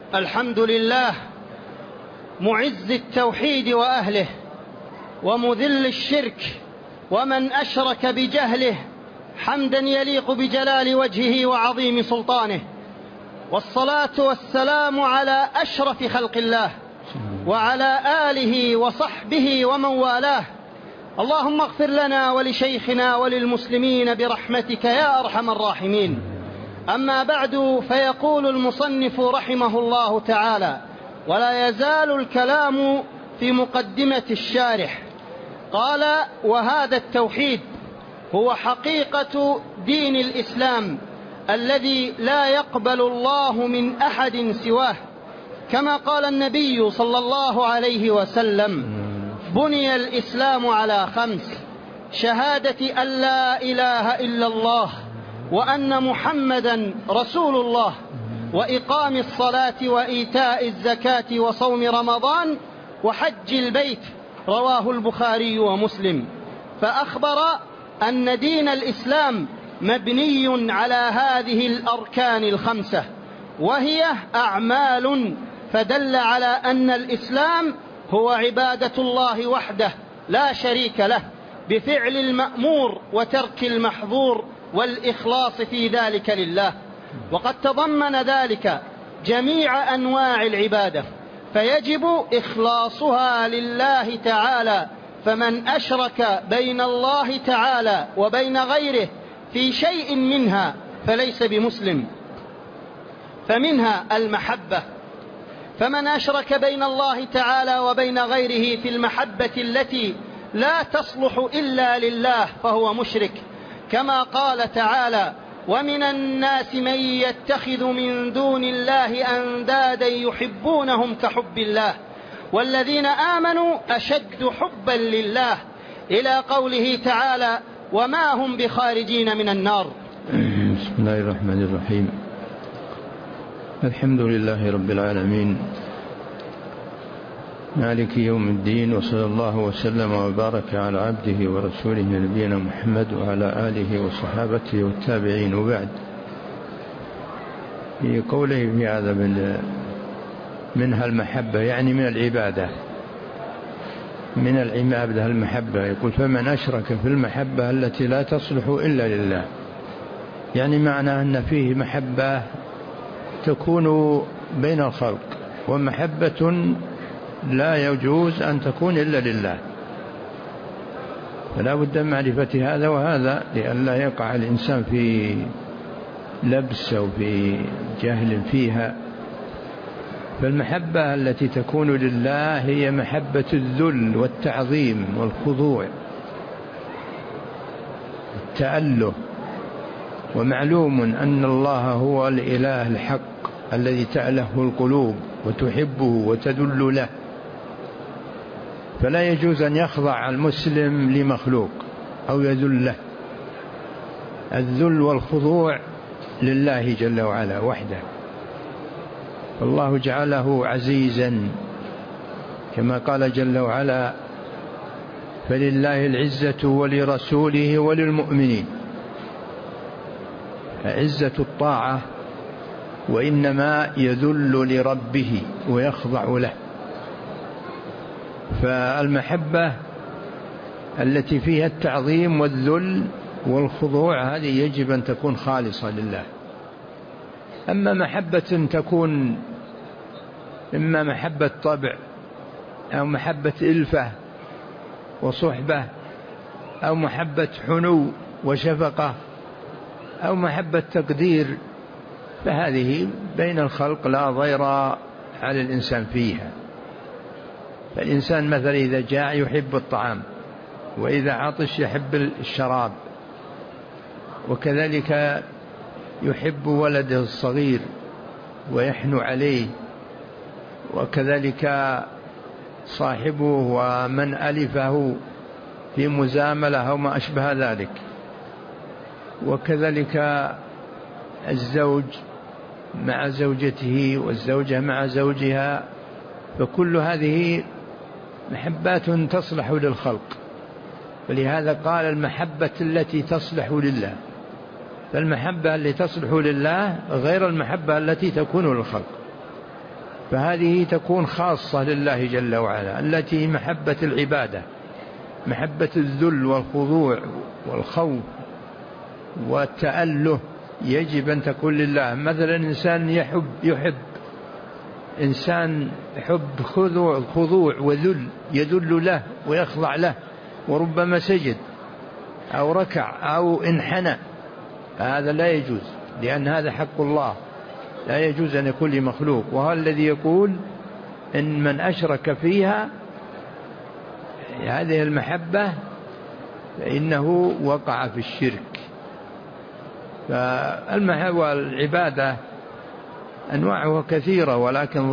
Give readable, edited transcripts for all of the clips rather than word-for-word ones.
الحمد لله معز التوحيد وأهله ومذل الشرك ومن أشرك بجهله، حمدا يليق بجلال وجهه وعظيم سلطانه، والصلاة والسلام على أشرف خلق الله وعلى آله وصحبه ومن والاه. اللهم اغفر لنا ولشيخنا وللمسلمين برحمتك يا أرحم الراحمين. أما بعد، فيقول المصنف رحمه الله تعالى: ولا يزال الكلام في مقدمة الشارح. قال: وهذا التوحيد هو حقيقة دين الإسلام الذي لا يقبل الله من أحد سواه، كما قال النبي صلى الله عليه وسلم: بني الإسلام على 5: شهادة أن لا إله إلا الله وأن محمدا رسول الله، وإقام الصلاة وإيتاء الزكاة وصوم رمضان وحج البيت. رواه البخاري ومسلم. فأخبر أن دين الإسلام مبني على هذه الأركان 5، وهي أعمال، فدل على أن الإسلام هو عبادة الله وحده لا شريك له، بفعل المأمور وترك المحظور والإخلاص في ذلك لله. وقد تضمن ذلك جميع أنواع العبادة، فيجب إخلاصها لله تعالى. فمن أشرك بين الله تعالى وبين غيره في شيء منها فليس بمسلم. فمنها المحبة، فمن أشرك بين الله تعالى وبين غيره في المحبة التي لا تصلح إلا لله فهو مشرك، كما قال تعالى: ومن الناس من يتخذ من دون الله أندادا يحبونهم كحب الله والذين آمنوا أشد حبا لله، إلى قوله تعالى: وما هم بخارجين من النار. بسم الله الرحمن الرحيم. الحمد لله رب العالمين، مالك يوم الدين، وصلى الله وسلم وبارك على عبده ورسوله نبينا محمد وعلى آله وصحابته والتابعين. وبعد، في قوله في هذا منها المحبة، يعني من العبادة، من العبادة المحبة. يقول: فمن أشرك في المحبة التي لا تصلح إلا لله، يعني معنى أن فيه محبة تكون بين الخلق، ومحبة لا يجوز أن تكون إلا لله. فلا بد من معرفة هذا وهذا لئلا يقع الإنسان في لبس أو في جهل فيها. فالمحبة التي تكون لله هي محبة الذل والتعظيم والخضوع، التأله. ومعلوم أن الله هو الإله الحق الذي تأله القلوب وتحبه وتذل له، فلا يجوز أن يخضع المسلم لمخلوق أو يذل له. الذل والخضوع لله جل وعلا وحده. الله جعله عزيزا، كما قال جل وعلا: فلله العزة ولرسوله وللمؤمنين. عزة الطاعة، وإنما يذل لربه ويخضع له. فالمحبة التي فيها التعظيم والذل والخضوع هذه يجب أن تكون خالصة لله. أما محبة تكون إما محبة طبع أو محبة إلفة وصحبة أو محبة حنو وشفقة أو محبة تقدير، فهذه بين الخلق لا ضير على الإنسان فيها. فالإنسان مثلا إذا جاع يحب الطعام، وإذا عطش يحب الشراب، وكذلك يحب ولده الصغير ويحنو عليه، وكذلك صاحبه ومن ألفه في مزاملة أو ما أشبه ذلك، وكذلك الزوج مع زوجته والزوجة مع زوجها. فكل هذه محبات تصلح للخلق، ولهذا قال: المحبة التي تصلح لله. فالمحبة التي تصلح لله غير المحبة التي تكون للخلق. فهذه تكون خاصة لله جل وعلا، التي محبة العبادة، محبة الذل والخضوع والخوف والتأله يجب أن تكون لله. مثلا إنسان يحب إنسان يحب خضوع وذل، يذل له ويخضع له، وربما سجد أو ركع أو انحنى، هذا لا يجوز، لأن هذا حق الله، لا يجوز أن يكون لمخلوق. وهو الذي يقول إن من أشرك فيها هذه المحبة فإنه وقع في الشرك. فالمحبة والعبادة أنواعها كثيرة، ولكن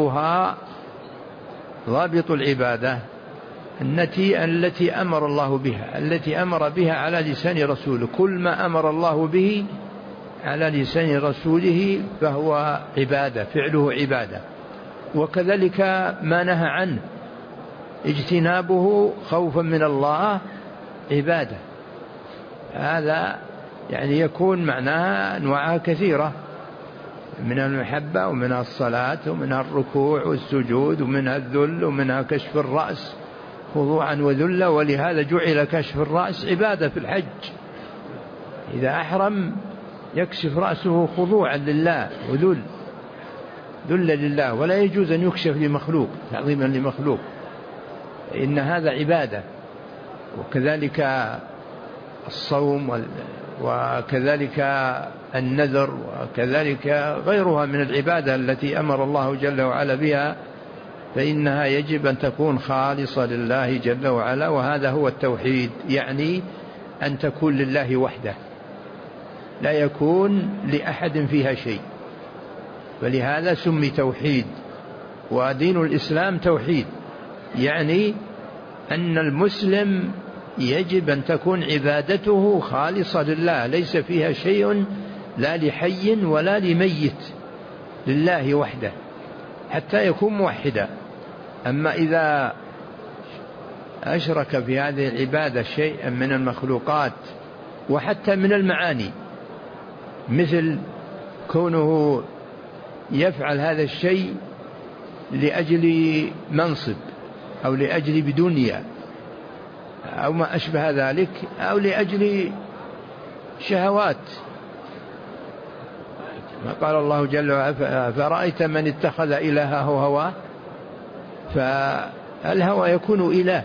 ضابط العبادة التي أمر الله بها، التي أمر بها على لسان رسوله. كل ما أمر الله به على لسان رسوله فهو عبادة، فعله عبادة. وكذلك ما نهى عنه اجتنابه خوفا من الله عبادة. هذا يعني يكون معناها أنواعها كثيرة، من المحبة ومنها الصلاة ومنها الركوع والسجود ومنها الذل ومنها كشف الرأس خضوعا وذلا. ولهذا جعل كشف الرأس عبادة في الحج، إذا أحرم يكشف رأسه خضوعا لله وذل لله، ولا يجوز أن يكشف لمخلوق تعظيما لمخلوق، إن هذا عبادة. وكذلك الصوم وكذلك النذر وكذلك غيرها من العبادة التي أمر الله جل وعلا بها، فإنها يجب أن تكون خالصة لله جل وعلا. وهذا هو التوحيد، يعني أن تكون لله وحده، لا يكون لأحد فيها شيء، فلهذا سمي توحيد. ودين الإسلام توحيد، يعني أن المسلم يجب أن تكون عبادته خالصة لله، ليس فيها شيء لا لحي ولا لميت، لله وحده حتى يكون موحدا. أما إذا أشرك في هذه العبادة شيئا من المخلوقات وحتى من المعاني، مثل كونه يفعل هذا الشيء لأجل منصب أو لأجل بدنيا أو ما أشبه ذلك، أو لأجل شهوات، ما قال الله جل وعلا فرأيت من اتخذ إلهه هواه، فالهوى يكون إله،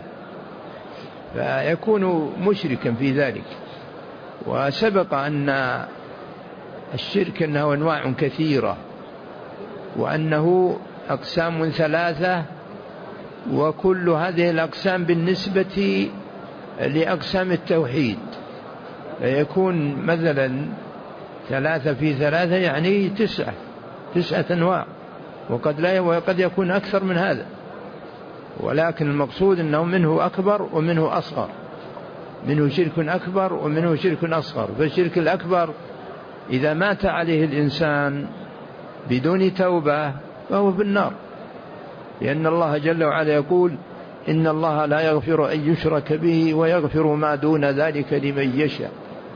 فيكون مشركا في ذلك. وسبق أن الشرك أنه أنواع كثيرة، وأنه أقسام ثلاثة، وكل هذه الأقسام بالنسبة لأقسام التوحيد يكون مثلا 3 في 3 يعني 9 أنواع، وقد يكون أكثر من هذا، ولكن المقصود أنه منه أكبر ومنه أصغر، منه شرك أكبر ومنه شرك أصغر. فالشرك الأكبر إذا مات عليه الإنسان بدون توبة فهو في النار، لأن الله جل وعلا يقول إن الله لا يغفر أن يشرك به ويغفر ما دون ذلك لمن يشاء،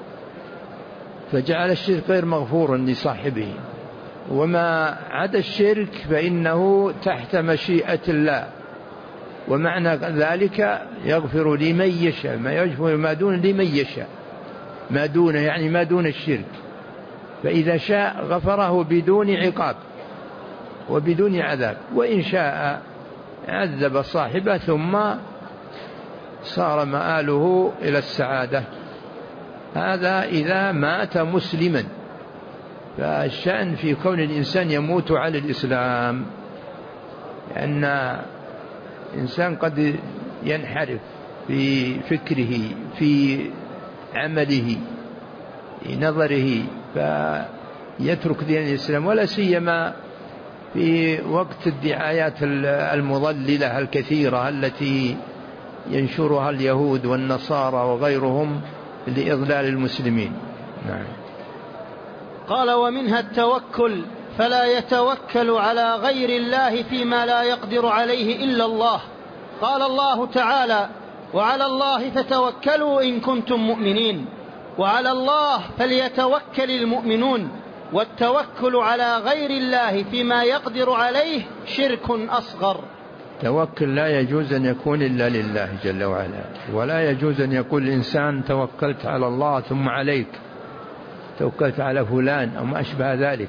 فجعل الشرك غير مغفور لصاحبه. وما عدا الشرك فإنه تحت مشيئة الله، ومعنى ذلك يغفر لمن يشاء، ما يغفر ما دون لمن يشاء، ما دون يعني ما دون الشرك، فإذا شاء غفره بدون عقاب وبدون عذاب، وإن شاء عذب صاحبه ثم صار مآله إلى السعادة. هذا إذا مات مسلما. فالشأن في كون الإنسان يموت على الإسلام، لأن الإنسان قد ينحرف في فكره في عمله في نظره فيترك دين الإسلام، ولا سيما في وقت الدعايات المضللة الكثيرة التي ينشرها اليهود والنصارى وغيرهم لإضلال المسلمين. نعم. قال ومنها التوكل، فلا يتوكل على غير الله فيما لا يقدر عليه إلا الله. قال الله تعالى وعلى الله فتوكلوا إن كنتم مؤمنين، وعلى الله فليتوكل المؤمنون. والتوكل على غير الله فيما يقدر عليه شرك أصغر. توكل لا يجوز أن يكون إلا لله جل وعلا، ولا يجوز أن يقول الإنسان توكلت على الله ثم عليك، توكلت على فلان أو ما أشبه ذلك،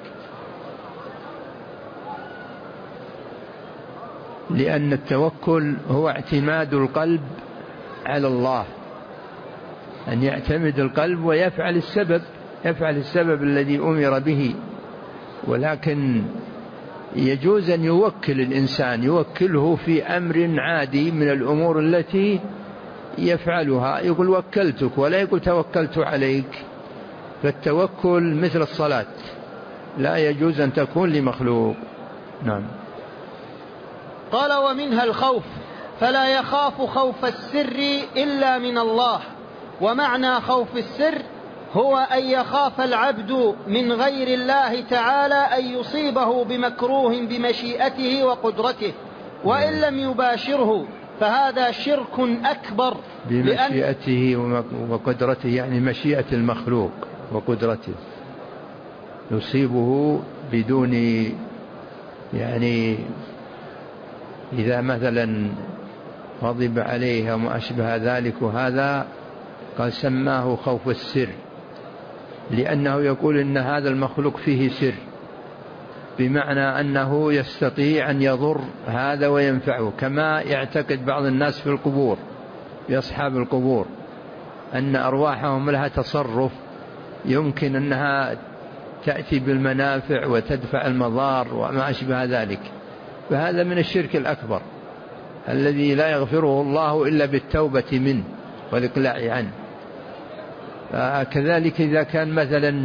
لأن التوكل هو اعتماد القلب على الله، أن يعتمد القلب ويفعل السبب، يفعل السبب الذي أمر به. ولكن يجوز أن يوكل الإنسان، يوكله في أمر عادي من الأمور التي يفعلها، يقول وكلتك ولا يقول توكلت عليك. فالتوكل مثل الصلاة لا يجوز أن تكون لمخلوق. نعم. قال ومنها الخوف، فلا يخاف خوف السر إلا من الله. ومعنى خوف السر هو أن يخاف العبد من غير الله تعالى أن يصيبه بمكروه بمشيئته وقدرته، وإن لم يباشره فهذا شرك أكبر. بمشيئته وقدرته يعني مشيئة المخلوق وقدرته، يصيبه بدون، يعني إذا مثلا غضب عليه وما أشبه ذلك، وهذا قال سماه خوف السر، لأنه يقول إن هذا المخلوق فيه سر، بمعنى أنه يستطيع أن يضر هذا وينفعه، كما يعتقد بعض الناس في القبور، في أصحاب القبور، أن أرواحهم لها تصرف، يمكن أنها تأتي بالمنافع وتدفع المضار وما أشبه ذلك. فهذا من الشرك الأكبر الذي لا يغفره الله إلا بالتوبة منه والإقلاع عنه. فكذلك إذا كان مثلا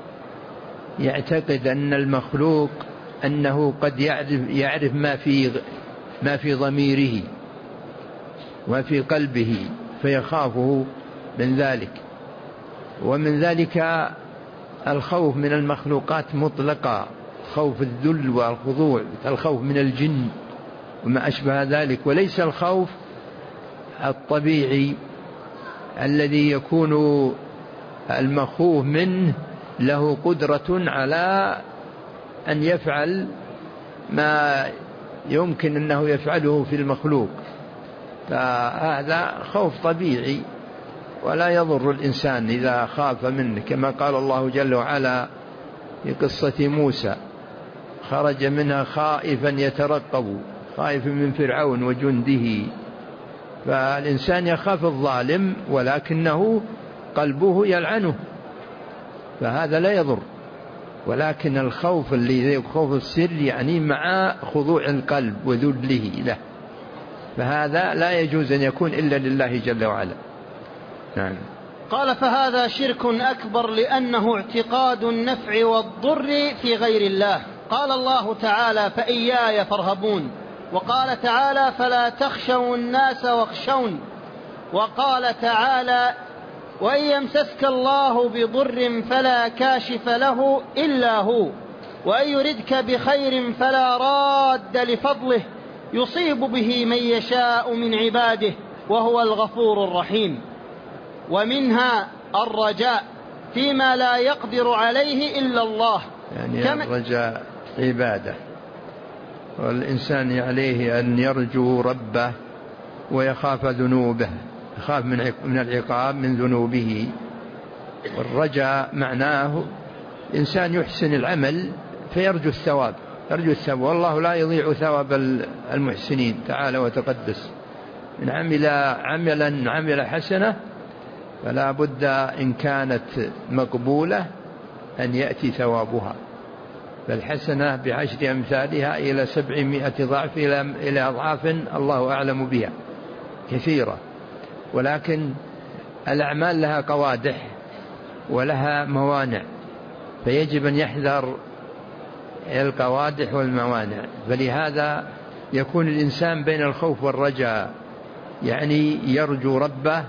يعتقد أن المخلوق أنه قد يعرف ما في ضميره وفي قلبه فيخافه من ذلك. ومن ذلك الخوف من المخلوقات مطلقا، خوف الذل والخضوع، الخوف من الجن وما أشبه ذلك، وليس الخوف الطبيعي الذي يكون المخوف منه له قدرة على أن يفعل ما يمكن أنه يفعله في المخلوق، فهذا خوف طبيعي ولا يضر الإنسان إذا خاف منه، كما قال الله جل وعلا في قصة موسى: خرج منها خائفا يترقب، خائف من فرعون وجنده. فالإنسان يخاف الظالم ولكنه قلبه يلعنه، فهذا لا يضر. ولكن الخوف اللي خوف السر يعني مع خضوع القلب وذله له، فهذا لا يجوز أن يكون إلا لله جل وعلا. نعم. قال فهذا شرك أكبر لأنه اعتقاد النفع والضر في غير الله. قال الله تعالى: فإياي فارهبون. وقال تعالى: فلا تخشوا الناس واخشون. وقال تعالى: وإن يمسسك الله بضر فلا كاشف له إلا هو، وإن يردك بخير فلا راد لفضله، يصيب به من يشاء من عباده وهو الغفور الرحيم. ومنها الرجاء فيما لا يقدر عليه إلا الله، يعني الرجاء عبادة، والإنسان عليه أن يرجو ربه ويخاف ذنوبه، يخاف من العقاب من ذنوبه. والرجاء معناه إنسان يحسن العمل فيرجو الثواب، يرجو الثواب، والله لا يضيع ثواب المحسنين تعالى وتقدس. إن عمل حسنة فلا بد إن كانت مقبولة أن يأتي ثوابها، فالحسنة بعشر أمثالها إلى 700 ضعف، إلى أضعاف الله أعلم بها كثيرة. ولكن الأعمال لها قوادح ولها موانع، فيجب أن يحذر القوادح والموانع. فلهذا يكون الإنسان بين الخوف والرجاء، يعني يرجو ربه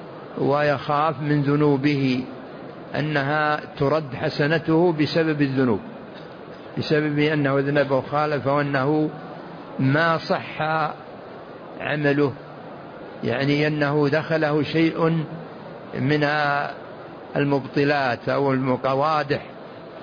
ويخاف من ذنوبه أنها ترد حسنته بسبب الذنوب، بسبب أنه ذنب وخالف وأنه ما صح عمله، يعني أنه دخله شيء من المبطلات أو القوادح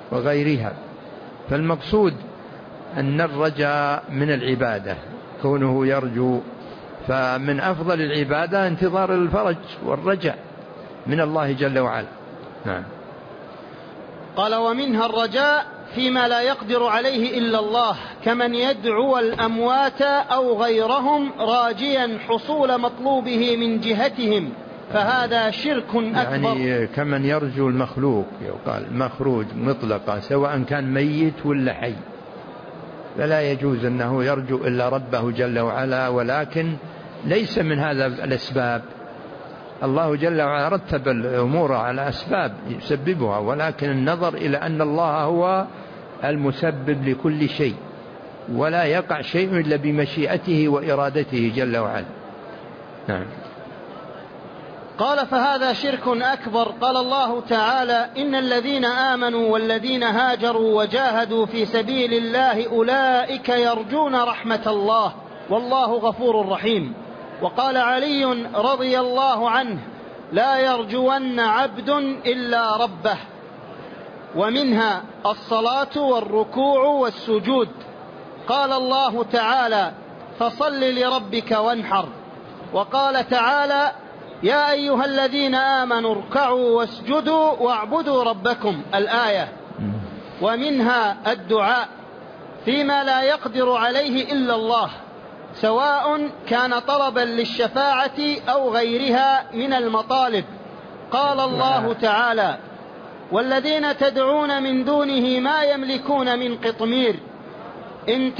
وغيرها. فالمقصود أن الرجاء من العبادة، كونه يرجو، فمن أفضل العبادة انتظار الفرج والرجاء من الله جل وعلا. نعم. قال: ومنها الرجاء فيما لا يقدر عليه إلا الله، كمن يدعو الأموات أو غيرهم راجيا حصول مطلوبه من جهتهم، فهذا شرك أكبر. يعني كمن يرجو المخلوق، يقال مخروج مطلقا سواء كان ميت ولا حي، فلا يجوز أنه يرجو إلا ربه جل وعلا، ولكن ليس من هذا الأسباب. الله جل وعلا رتب الأمور على أسباب يسببها، ولكن النظر إلى أن الله هو المسبب لكل شيء، ولا يقع شيء إلا بمشيئته وإرادته جل وعلا. نعم. قال: فهذا شرك أكبر. قال الله تعالى: إن الذين آمنوا والذين هاجروا وجاهدوا في سبيل الله أولئك يرجون رحمة الله والله غفور رحيم. وقال علي رضي الله عنه: لا يرجون عبد إلا ربه. ومنها الصلاة والركوع والسجود. قال الله تعالى: فصل لربك وانحر. وقال تعالى: يا أيها الذين آمنوا اركعوا واسجدوا واعبدوا ربكم، الآية. ومنها الدعاء فيما لا يقدر عليه إلا الله، سواء كان طلبا للشفاعة أو غيرها من المطالب. قال الله تعالى: والذين تدعون من دونه ما يملكون من قطمير إن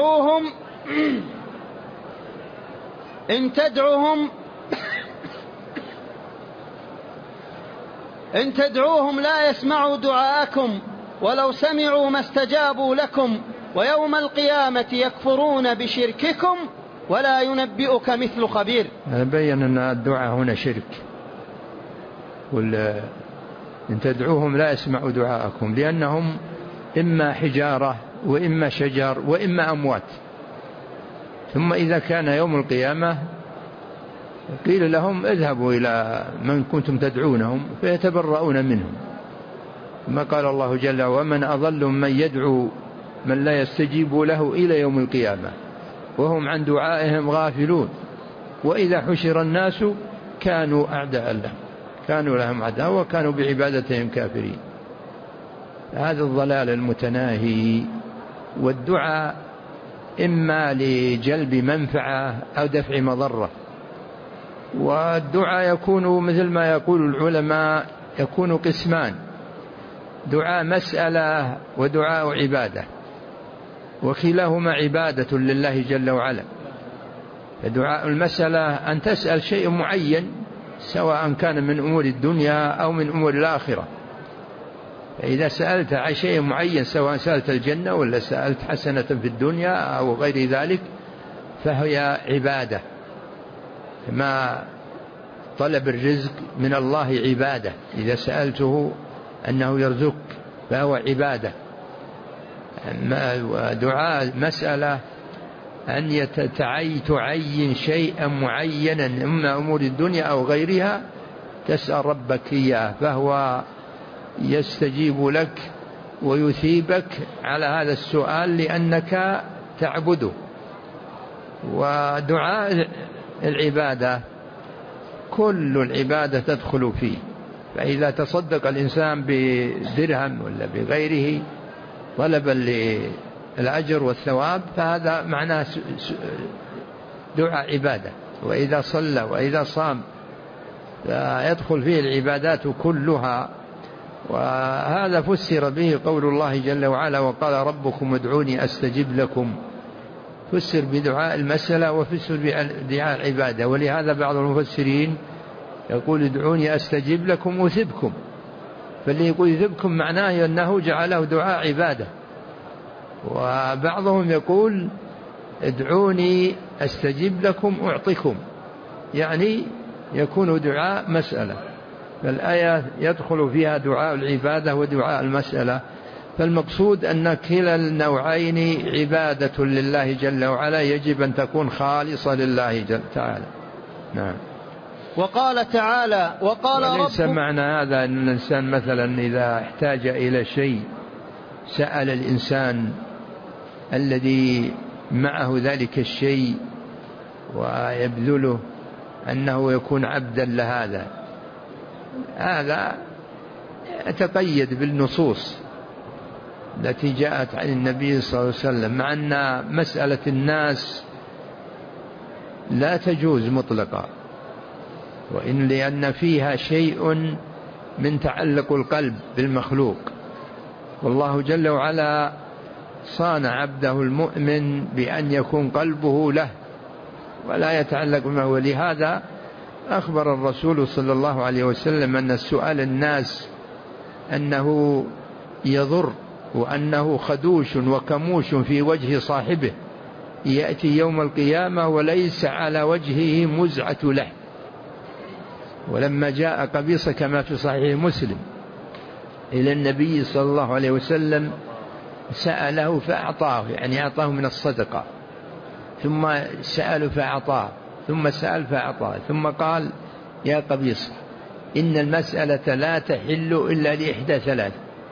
تدعوهم لا يسمعوا دعاءكم ولو سمعوا ما استجابوا لكم ويوم القيامة يكفرون بشرككم ولا ينبئك مثل خبير. بين أن الدعاء هنا شرك. إن تدعوهم لا يسمعوا دعاءكم، لأنهم إما حجارة وإما شجر وإما أموات. ثم إذا كان يوم القيامة قيل لهم اذهبوا إلى من كنتم تدعونهم فيتبرؤون منهم. ما قال الله جل: ومن أضل من يدعو من لا يستجيب له إلى يوم القيامة وهم عن دعائهم غافلون وإذا حشر الناس كانوا أعداء لهم، كانوا لهم عداء وكانوا بعبادتهم كافرين. هذا الضلال المتناهي. والدعاء إما لجلب منفعة أو دفع مضرة. والدعاء يكون مثل ما يقول العلماء يكون قسمان: دعاء مسألة ودعاء عبادة، وكلاهما عبادة لله جل وعلا. دعاء المسألة أن تسأل شيء معين سواء كان من أمور الدنيا أو من أمور الآخرة. فإذا سألت عن شيء معين سواء سألت الجنة ولا سألت حسنة في الدنيا أو غير ذلك فهي عبادة. ما طلب الرزق من الله عبادة، إذا سألته أنه يرزقك فهو عبادة. دعاء مسألة أن تعين شيئا معينا إما أمور الدنيا أو غيرها تسأل ربك إياه فهو يستجيب لك ويثيبك على هذا السؤال لأنك تعبده. ودعاء العبادة كل العبادة تدخل فيه. فإذا تصدق الإنسان بدرهم ولا بغيره طلبا للأجر والثواب فهذا معناه دعاء عبادة. وإذا صلى وإذا صام فيدخل فيه العبادات كلها. وهذا فسر به قول الله جل وعلا: وقال ربكم ادعوني أستجب لكم. فسر بدعاء المسألة وفسر بدعاء العبادة. ولهذا بعض المفسرين يقول ادعوني أستجب لكم أثبكم، فاللي يقول يثبكم معناه أنه جعله دعاء عبادة. وبعضهم يقول ادعوني أستجب لكم أعطكم، يعني يكون دعاء مسألة. فالآية يدخل فيها دعاء العبادة ودعاء المسألة. فالمقصود أن كلا النوعين عبادة لله جل وعلا، يجب أن تكون خالصة لله جل تعالى. نعم. وقال تعالى: وقال وليس معنى هذا أن الإنسان مثلا إذا احتاج إلى شيء سأل الإنسان الذي معه ذلك الشيء ويبذله أنه يكون عبدا لهذا، هذا يتقيد بالنصوص التي جاءت عن النبي صلى الله عليه وسلم، مع أن مسألة الناس لا تجوز مطلقا، لأن فيها شيء من تعلق القلب بالمخلوق، والله جل وعلا صان عبده المؤمن بأن يكون قلبه له ولا يتعلق بما، ولهذا أخبر الرسول صلى الله عليه وسلم أن السؤال الناس أنه يضر وأنه خدوش وكموش في وجه صاحبه، يأتي يوم القيامة وليس على وجهه مزعة لحم. ولما جاء قبيصة كما في صحيح مسلم إلى النبي صلى الله عليه وسلم سأله فأعطاه، يعني أعطاه من الصدقة، ثم سأل فأعطاه، ثم سأل فأعطاه، ثم قال يا قبيصة إن المسألة لا تحل إلا لإحدى ثلاث: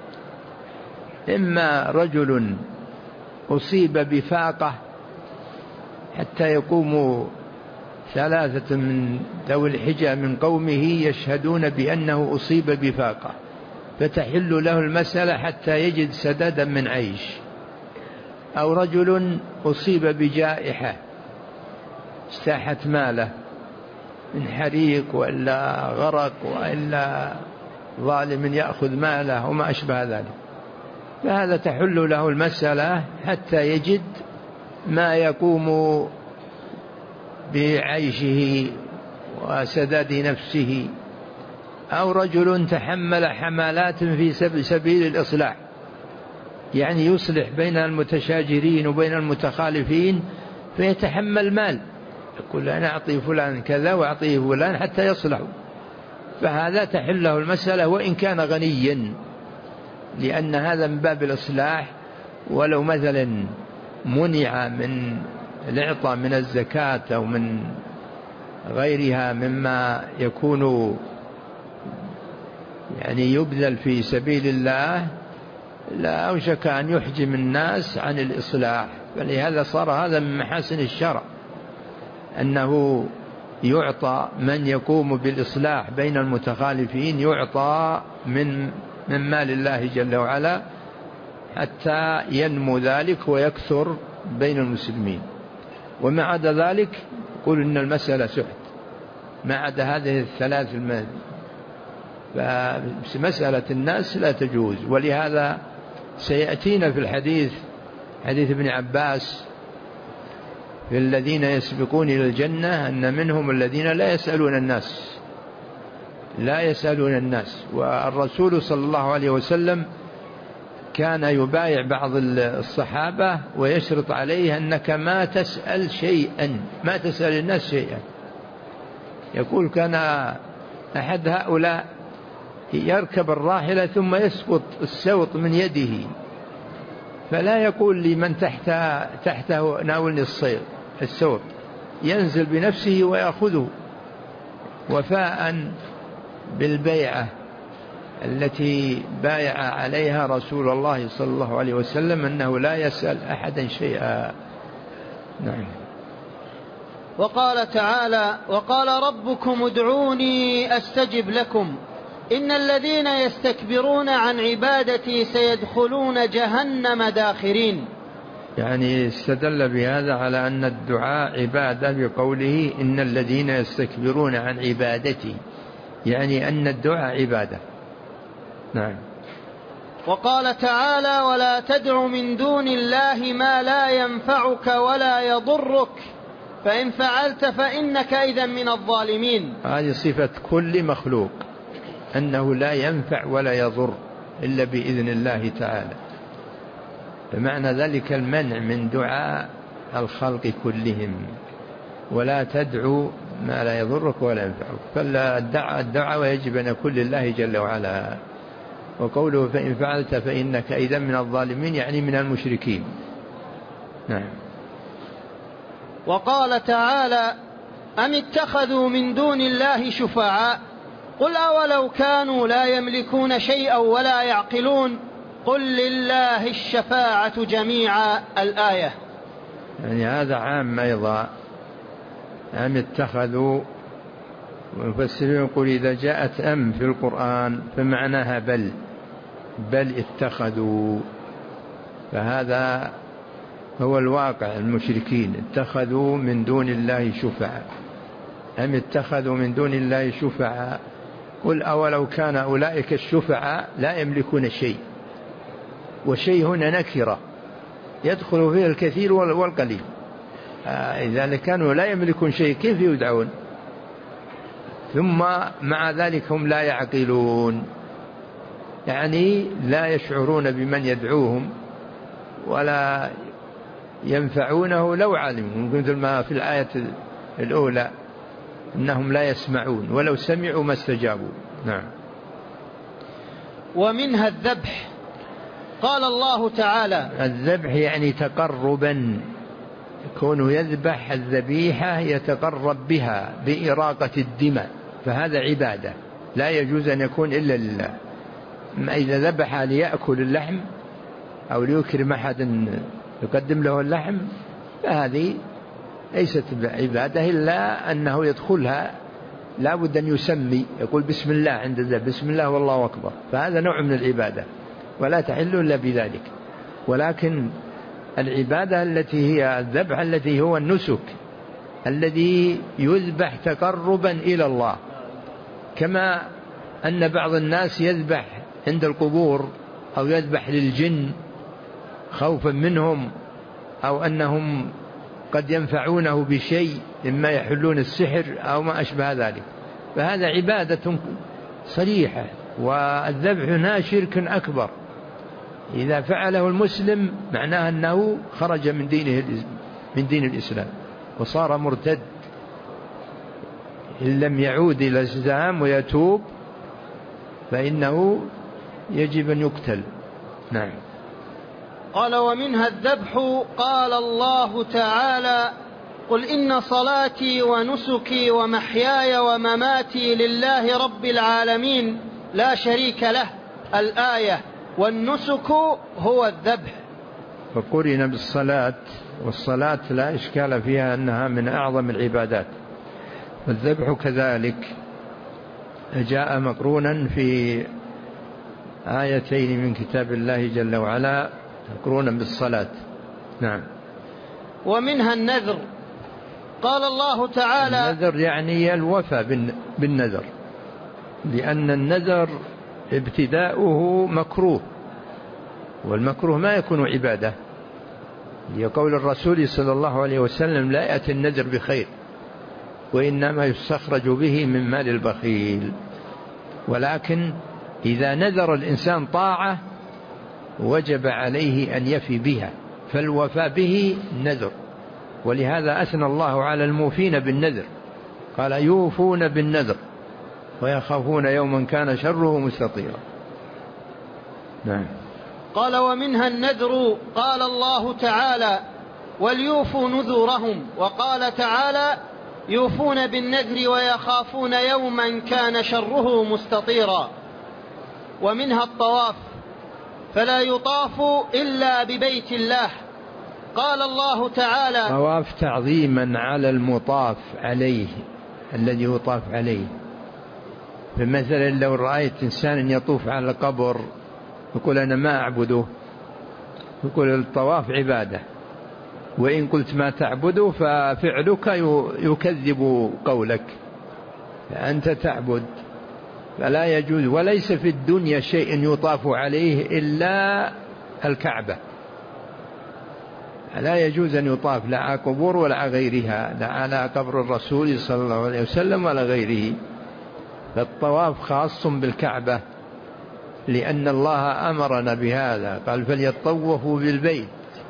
إما رجل أصيب بفاقة حتى يقوم 3 من ذوي الحجة من قومه يشهدون بأنه أصيب بفاقة فتحل له المسألة حتى يجد سدادا من عيش، أو رجل أصيب بجائحة استاحت ماله من حريق وإلا غرق وإلا ظالم يأخذ ماله وما أشبه ذلك، فهذا تحل له المسألة حتى يجد ما يقوم بعيشه وسداد نفسه. أو رجل تحمل حمالات في سبيل الإصلاح، يعني يصلح بين المتشاجرين وبين المتخالفين فيتحمل مال، يقول أنا أعطي فلان كذا وأعطيه فلان حتى يصلحوا، فهذا تحل له المسألة وإن كان غنيا، لأن هذا من باب الإصلاح. ولو مثلا منع من الإعطاء من الزكاة أو من غيرها مما يكون يعني يبذل في سبيل الله لا أوشك أن يحجم الناس عن الإصلاح، فلهذا صار هذا من محاسن الشرع أنه يعطى من يقوم بالإصلاح بين المتخالفين، يعطى من مال الله جل وعلا حتى ينمو ذلك ويكثر بين المسلمين. وما عدا ذلك يقول إن المسألة سحت، ما عدا هذه الثلاث فمسألة الناس لا تجوز. ولهذا سيأتينا في الحديث حديث ابن عباس في الذين يسبقون إلى الجنة أن منهم الذين لا يسألون الناس. والرسول صلى الله عليه وسلم كان يبايع بعض الصحابة ويشرط عليه أنك ما تسأل شيئا، ما تسأل الناس شيئا. يقول كان أحد هؤلاء يركب الراحلة ثم يسقط السوط من يده، فلا يقول لمن تحته ناولني السوط، ينزل بنفسه ويأخذه وفاء بالبيعة التي بايع عليها رسول الله صلى الله عليه وسلم أنه لا يسأل أحدا شيئا. نعم. وقال تعالى: وقال ربكم ادعوني أستجب لكم إن الذين يستكبرون عن عبادتي سيدخلون جهنم داخرين. يعني استدل بهذا على أن الدعاء عبادة بقوله إن الذين يستكبرون عن عبادتي، يعني أن الدعاء عبادة. نعم. وقال تعالى: ولا تدع من دون الله ما لا ينفعك ولا يضرك فإن فعلت فإنك إذا من الظالمين. هذه صفة كل مخلوق أنه لا ينفع ولا يضر إلا بإذن الله تعالى، فمعنى ذلك المنع من دعاء الخلق كلهم. ولا تدعو ما لا يضرك ولا ينفعك، فالدعوة يجب أن يكون لله جل وعلا. وقوله فإن فعلت فإنك إذا من الظالمين يعني من المشركين. نعم. وقال تعالى: أم اتخذوا من دون الله شفعاء قل أولو كانوا لا يملكون شيئا ولا يعقلون قل لله الشفاعة جميعا الآية. يعني هذا عام أيضا، أم اتخذوا، والمفسرين يقول إذا جاءت أم في القرآن فمعناها بل اتخذوا، فهذا هو الواقع. المشركين اتخذوا من دون الله شفعاء، أم اتخذوا من دون الله شفعاء. قل أولو كان أولئك الشفعاء لا يملكون شيء، وشيء هنا نكرة يدخل فيه الكثير والقليل. إذا كانوا لا يملكون شيء كيف يدعون؟ ثم مع ذلك هم لا يعقلون، يعني لا يشعرون بمن يدعوهم ولا ينفعونه لو علموا، مثل ما في الآية الأولى إنهم لا يسمعون ولو سمعوا ما استجابوا. نعم. ومنها الذبح، قال الله تعالى: الذبح يعني تقربا، كونه يذبح الذبيحة يتقرب بها بإراقة الدماء، فهذا عبادة لا يجوز أن يكون إلا لله. إذا ذبح ليأكل اللحم أو ليكرم أحد يقدم له اللحم فهذه ليست عبادة، إلا أنه يدخلها لا بد أن يسمي، يقول بسم الله عند الذبح، بسم الله والله أكبر، فهذا نوع من العبادة ولا تحل إلا بذلك. ولكن العبادة التي هي الذبح التي هو النسك الذي يذبح تقربا إلى الله، كما أن بعض الناس يذبح عند القبور أو يذبح للجن خوفا منهم أو أنهم قد ينفعونه بشيء إما يحلون السحر أو ما أشبه ذلك، فهذا عبادة صريحة. والذبح هنا شرك أكبر، إذا فعله المسلم معناه أنه خرج من دين الإسلام وصار مرتد، إن لم يعود إلى الإسلام ويتوب فإنه يجب أن يقتل. نعم. قال: ومنها الذبح، قال الله تعالى: قل إن صلاتي ونسكي ومحياي ومماتي لله رب العالمين لا شريك له الآية. والنسك هو الذبح. فقرن بالصلاة، والصلاة لا إشكال فيها أنها من أعظم العبادات، والذبح كذلك جاء مقرونا في آيتين من كتاب الله جل وعلا مقرونا بالصلاة. نعم. ومنها النذر، قال الله تعالى: النذر يعني الوفاء بالنذر، لأن النذر ابتداؤه مكروه، والمكروه ما يكون عبادة، لقول الرسول صلى الله عليه وسلم: لا يأتي النذر بخير وإنما يستخرج به من مال البخيل. ولكن إذا نذر الإنسان طاعة وجب عليه أن يفي بها، فالوفاء به نذر، ولهذا أثنى الله على الموفين بالنذر، قال: يوفون بالنذر ويخافون يوما كان شره مستطيرا. نعم. قال: ومنها النذر، قال الله تعالى: وليوفوا نذورهم. وقال تعالى: يوفون بالنذر ويخافون يوما كان شره مستطيرا. ومنها الطواف، فلا يطاف إلا ببيت الله. قال الله تعالى: طواف تعظيما على المطاف عليه الذي يطاف عليه. فمثلا لو رأيت إنسان يطوف على القبر يقول أنا ما أعبده، يقول الطواف عبادة، وإن قلت ما تعبده ففعلك يكذب قولك، فأنت تعبد، فلا يجوز. وليس في الدنيا شيء يطاف عليه إلا الكعبة، لا يجوز أن يطاف لا على قبور ولا على غيرها، لا على قبر الرسول صلى الله عليه وسلم ولا غيره. فالطواف خاص بالكعبة، لأن الله أمرنا بهذا، قال: فليطوفوا بالبيت،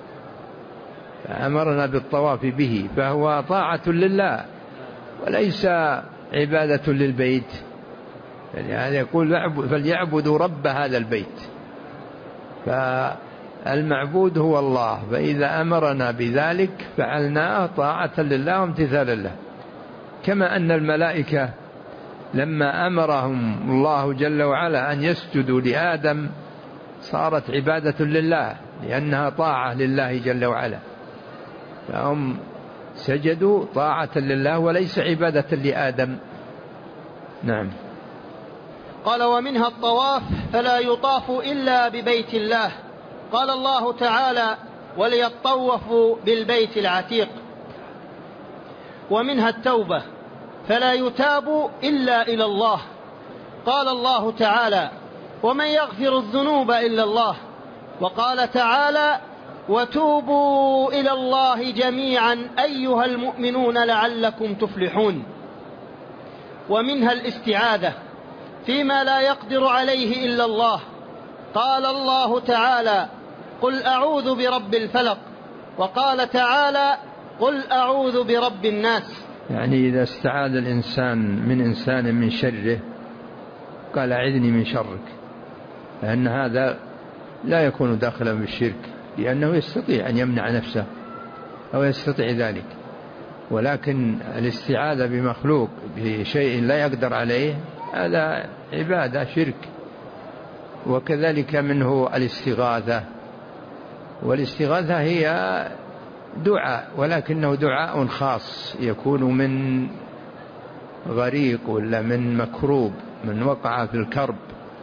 فأمرنا بالطواف به، فهو طاعة لله وليس عبادة للبيت. يعني يقول: فليعبدوا رب هذا البيت، فالمعبود هو الله، فإذا أمرنا بذلك فعلناه طاعة لله وامتثالا له. كما أن الملائكة لما أمرهم الله جل وعلا أن يسجدوا لآدم صارت عبادة لله لأنها طاعة لله جل وعلا، فهم سجدوا طاعة لله وليس عبادة لآدم. نعم. قال ومنها الطواف فلا يطاف إلا ببيت الله. قال الله تعالى وليطوفوا بالبيت العتيق. ومنها التوبة فلا يتاب إلا إلى الله. قال الله تعالى ومن يغفر الذنوب إلا الله. وقال تعالى وتوبوا إلى الله جميعا أيها المؤمنون لعلكم تفلحون. ومنها الاستعاذة فيما لا يقدر عليه إلا الله. قال الله تعالى قل أعوذ برب الفلق. وقال تعالى قل أعوذ برب الناس. يعني إذا استعاذ الإنسان من إنسان من شره قال أعذني من شرك، لأن هذا لا يكون داخلا بالشرك، لأنه يستطيع أن يمنع نفسه أو يستطيع ذلك. ولكن الاستعاذة بمخلوق بشيء لا يقدر عليه هذا عبادة شرك. وكذلك منه الاستغاثة، والاستغاثة هي دعاء ولكنه دعاء خاص يكون من غريق ولا من مكروب، من وقع في الكرب.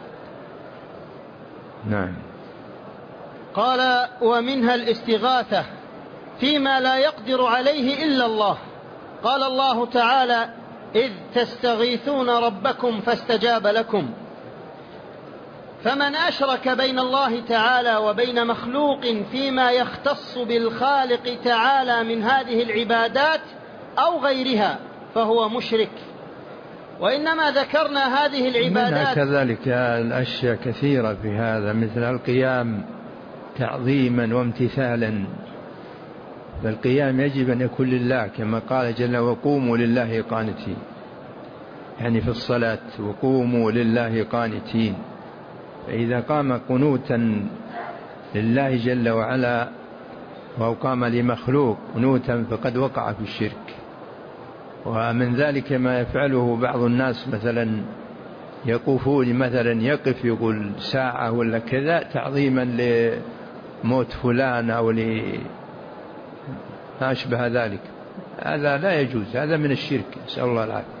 نعم. قال ومنها الاستغاثة فيما لا يقدر عليه إلا الله. قال الله تعالى إذ تستغيثون ربكم فاستجاب لكم. فمن أشرك بين الله تعالى وبين مخلوق فيما يختص بالخالق تعالى من هذه العبادات أو غيرها فهو مشرك. وإنما ذكرنا هذه العبادات كذلك الأشياء كثيرة في هذا، مثل القيام تعظيما وامتثالا. فالقيام يجب أن يكون لله كما قال جل وقوموا لله قانتين، يعني في الصلاة وقوموا لله قانتين. فإذا قام قنوتا لله جل وعلا أو قام لمخلوق قنوتا فقد وقع في الشرك. ومن ذلك ما يفعله بعض الناس، مثلا يقفون، مثلا يقف يقول ساعة ولا كذا تعظيما لموت فلان أو ما أشبه ذلك، هذا لا يجوز، هذا من الشرك، نسأل الله العافية.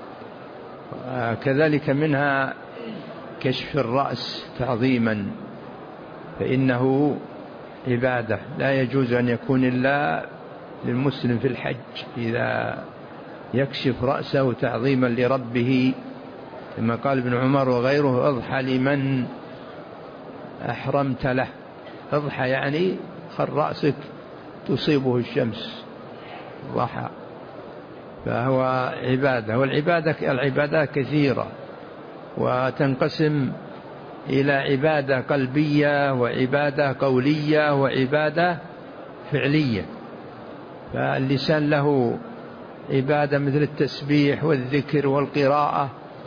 كذلك منها كشف الرأس تعظيما، فإنه عبادة لا يجوز أن يكون إلا للمسلم في الحج إذا يكشف رأسه تعظيما لربه، كما قال ابن عمر وغيره اضحى لمن أحرمت له. اضحى يعني خر رأسك تصيبه الشمس، ضحى، فهو عبادة. والعبادة كثيرة وتنقسم إلى عبادة قلبية وعبادة قولية وعبادة فعلية. فاللسان له عبادة مثل التسبيح والذكر والقراءة،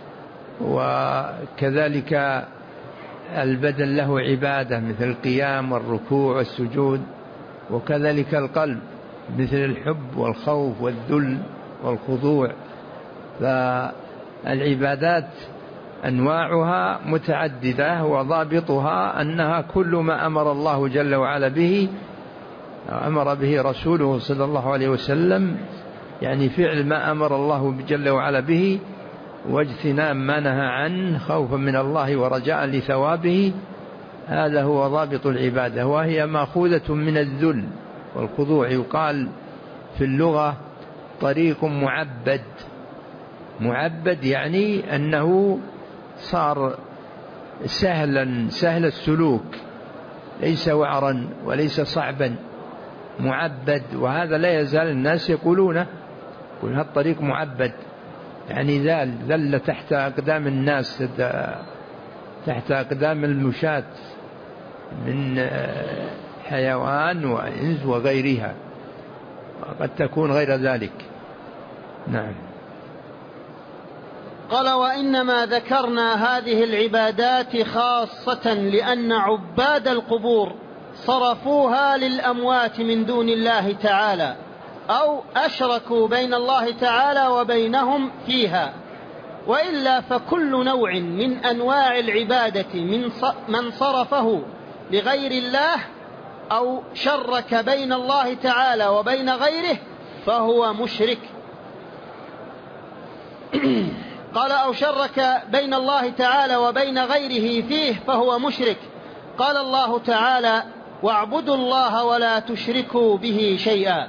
وكذلك البدن له عبادة مثل القيام والركوع والسجود. وكذلك القلب مثل الحب والخوف والذل والخضوع. فالعبادات أنواعها متعددة، وضابطها أنها كل ما أمر الله جل وعلا به، أمر به رسوله صلى الله عليه وسلم، يعني فعل ما أمر الله جل وعلا به واجتناب ما نهى عنه خوفا من الله ورجاء لثوابه. هذا هو ضابط العبادة، وهي مأخوذة من الذل والخضوع. يقال في اللغة طريق معبد. معبد يعني أنه صار سهل السلوك، ليس وعرا وليس صعبا، معبد. وهذا لا يزال الناس يقولونه، يقول هذا الطريق معبد، يعني ذل تحت أقدام الناس، تحت أقدام المشاة من حيوان وإنس وغيرها، وقد تكون غير ذلك. نعم. قال وإنما ذكرنا هذه العبادات خاصة لأن عباد القبور صرفوها للأموات من دون الله تعالى، أو أشركوا بين الله تعالى وبينهم فيها، وإلا فكل نوع من أنواع العبادة من صرفه لغير الله أو شرك بين الله تعالى وبين غيره فهو مشرك. قال أو شرك بين الله تعالى وبين غيره فيه فهو مشرك. قال الله تعالى واعبدوا الله ولا تشركوا به شيئا.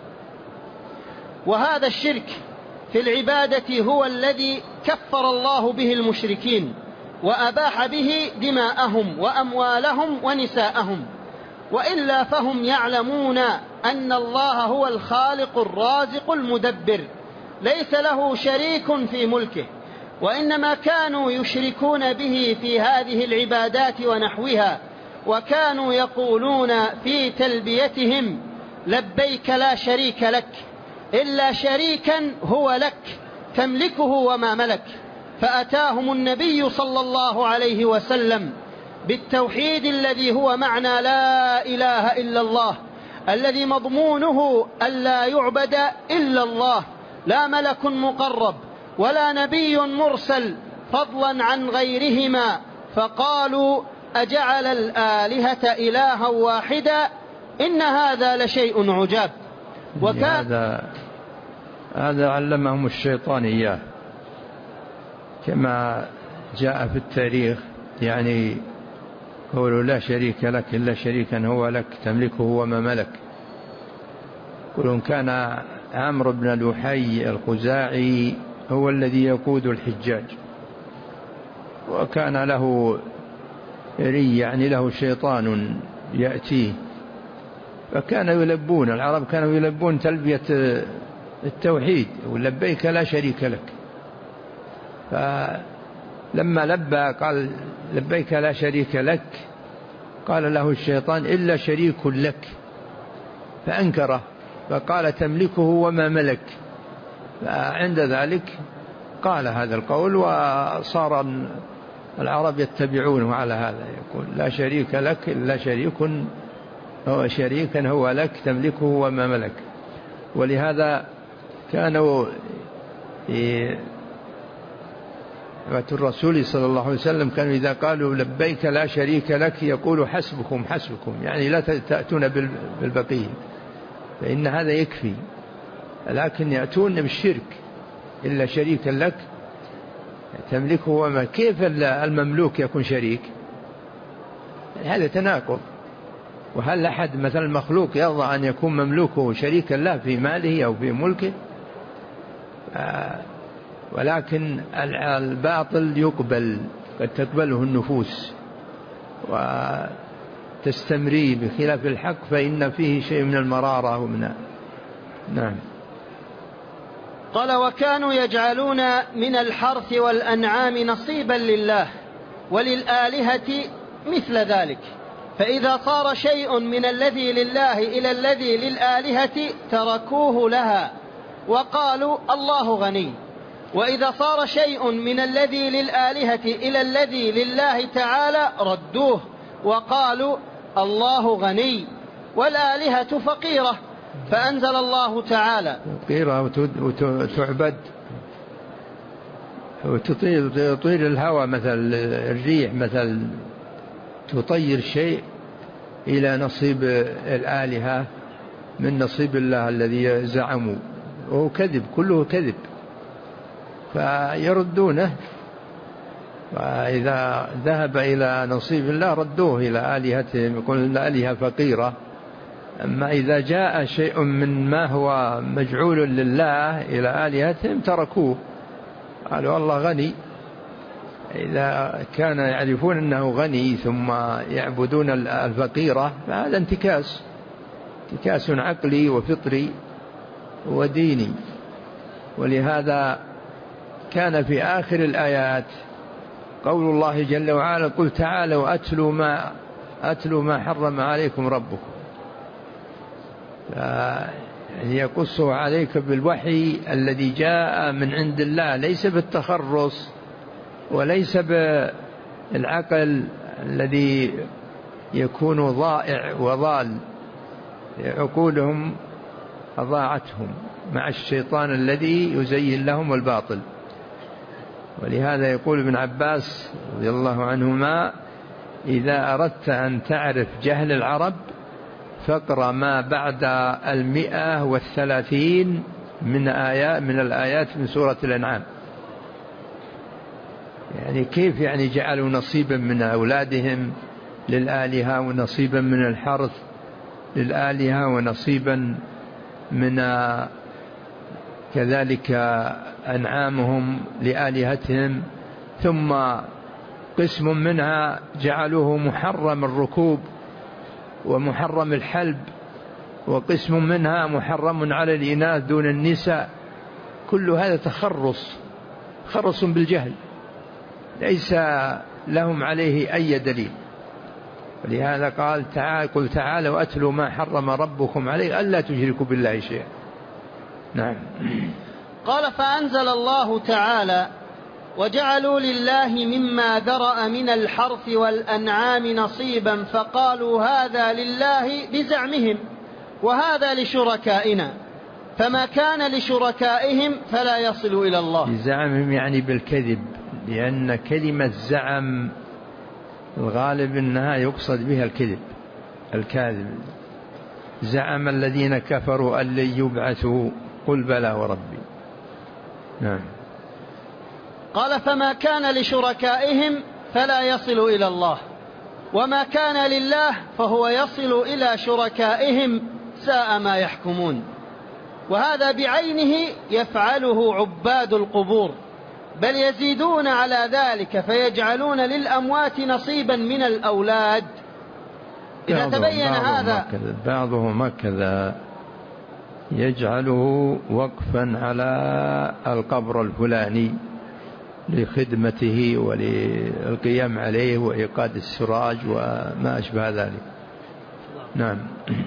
وهذا الشرك في العبادة هو الذي كفر الله به المشركين وأباح به دماءهم وأموالهم ونساءهم، وإلا فهم يعلمون أن الله هو الخالق الرازق المدبر ليس له شريك في ملكه، وإنما كانوا يشركون به في هذه العبادات ونحوها، وكانوا يقولون في تلبيتهم لبيك لا شريك لك إلا شريكا هو لك تملكه وما ملك. فأتاهم النبي صلى الله عليه وسلم بالتوحيد الذي هو معنى لا إله إلا الله، الذي مضمونه ألا يعبد إلا الله، لا ملك مقرب ولا نبي مرسل فضلا عن غيرهما، فقالوا أجعل الآلهة إلها واحدا إن هذا لشيء عجاب. هذا علمهم الشيطان إياه كما جاء في التاريخ، يعني قولوا لا شريك لك إلا شريكا هو لك تملكه وما ملك. يقولون كان عمرو بن لحي الخزاعي هو الذي يقود الحجاج، وكان له يعني له شيطان يأتيه، فكانوا يلبون العرب كانوا يلبون تلبية التوحيد ولبيك لا شريك لك. فلما لبى قال لبيك لا شريك لك قال له الشيطان إلا شريك لك، فأنكره فقال تملكه وما ملك. فعند ذلك قال هذا القول وصار العرب يتبعونه على هذا، يقول لا شريك لك إلا شريكا هو لك تملكه وما ملك. ولهذا كانوا الرسول صلى الله عليه وسلم كانوا إذا قالوا لبيك لا شريك لك يقولوا حسبكم يعني لا تأتون بالبقية فإن هذا يكفي، لكن يأتون بالشرك إلا شريكا لك تملكه وما. كيف المملوك يكون شريك؟ هذا تناقض. وهل أحد مثل المخلوق يرضى أن يكون مملوكه شريكا له في ماله أو في ملكه؟ ولكن الباطل يقبل، قد تقبله النفوس وتستمري، بخلاف الحق فإن فيه شيء من المرارة نعم. قال وكانوا يجعلون من الحرث والأنعام نصيبا لله وللآلهة مثل ذلك، فإذا صار شيء من الذي لله إلى الذي للآلهة تركوه لها وقالوا الله غني، وإذا صار شيء من الذي للآلهة إلى الذي لله تعالى ردوه وقالوا الله غني والآلهة فقيرة. فأنزل الله تعالى فقيرة وتعبد وتطير الهوى مثل الريح، مثل تطير شيء إلى نصيب الآلهة من نصيب الله الذي زعموا، وهو كذب، كله كذب، فيردونه. وإذا ذهب إلى نصيب الله ردوه إلى آلهتهم، يقول الآلهة فقيرة. أما إذا جاء شيء من ما هو مجعول لله إلى آلهتهم تركوه، قالوا الله غني. إذا كان يعرفون أنه غني ثم يعبدون الفقيرة فهذا انتكاس عقلي وفطري وديني. ولهذا كان في آخر الآيات قول الله جل وعلا قل تعالوا أتلوا ما حرم عليكم ربكم، يعني يقصه عليك بالوحي الذي جاء من عند الله، ليس بالتخرص وليس بالعقل الذي يكون ضائع وضال، عقولهم أضاعتهم مع الشيطان الذي يزين لهم الباطل. ولهذا يقول ابن عباس رضي الله عنهما: إذا أردت أن تعرف جهل العرب فاقرأ ما بعد 130 من الآيات من سورة الأنعام. يعني كيف يعني جعلوا نصيبا من أولادهم للآلهة، ونصيبا من الحرث للآلهة، ونصيبا من كذلك أنعامهم لآلهتهم، ثم قسم منها جعلوه محرم الركوب ومحرم الحلب، وقسم منها محرم على الإناث دون النساء. كل هذا تخرص بالجهل ليس لهم عليه أي دليل. ولهذا قال تعالى: قل تعالوا أتلوا ما حرم ربكم عليه ألا تشركوا بالله شيئا. نعم. قال: فأنزل الله تعالى: وجعلوا لله مما ذرأ من الحرث والأنعام نصيبا فقالوا هذا لله بزعمهم وهذا لشركائنا فما كان لشركائهم فلا يصل إلى الله. بزعمهم يعني بالكذب، لأن كلمة زعم الغالب أنها يقصد بها الكاذب. زعم الذين كفروا أن لن يبعثوا قل بلى وربي. نعم. قال: فما كان لشركائهم فلا يصل إلى الله وما كان لله فهو يصل إلى شركائهم ساء ما يحكمون. وهذا بعينه يفعله عباد القبور، بل يزيدون على ذلك فيجعلون للأموات نصيبا من الأولاد. إذا تبين هذا بعضهم هكذا يجعله وقفا على القبر الفلاني لخدمته وللقيام عليه وإيقاد السراج وما أشبه ذلك. نعم.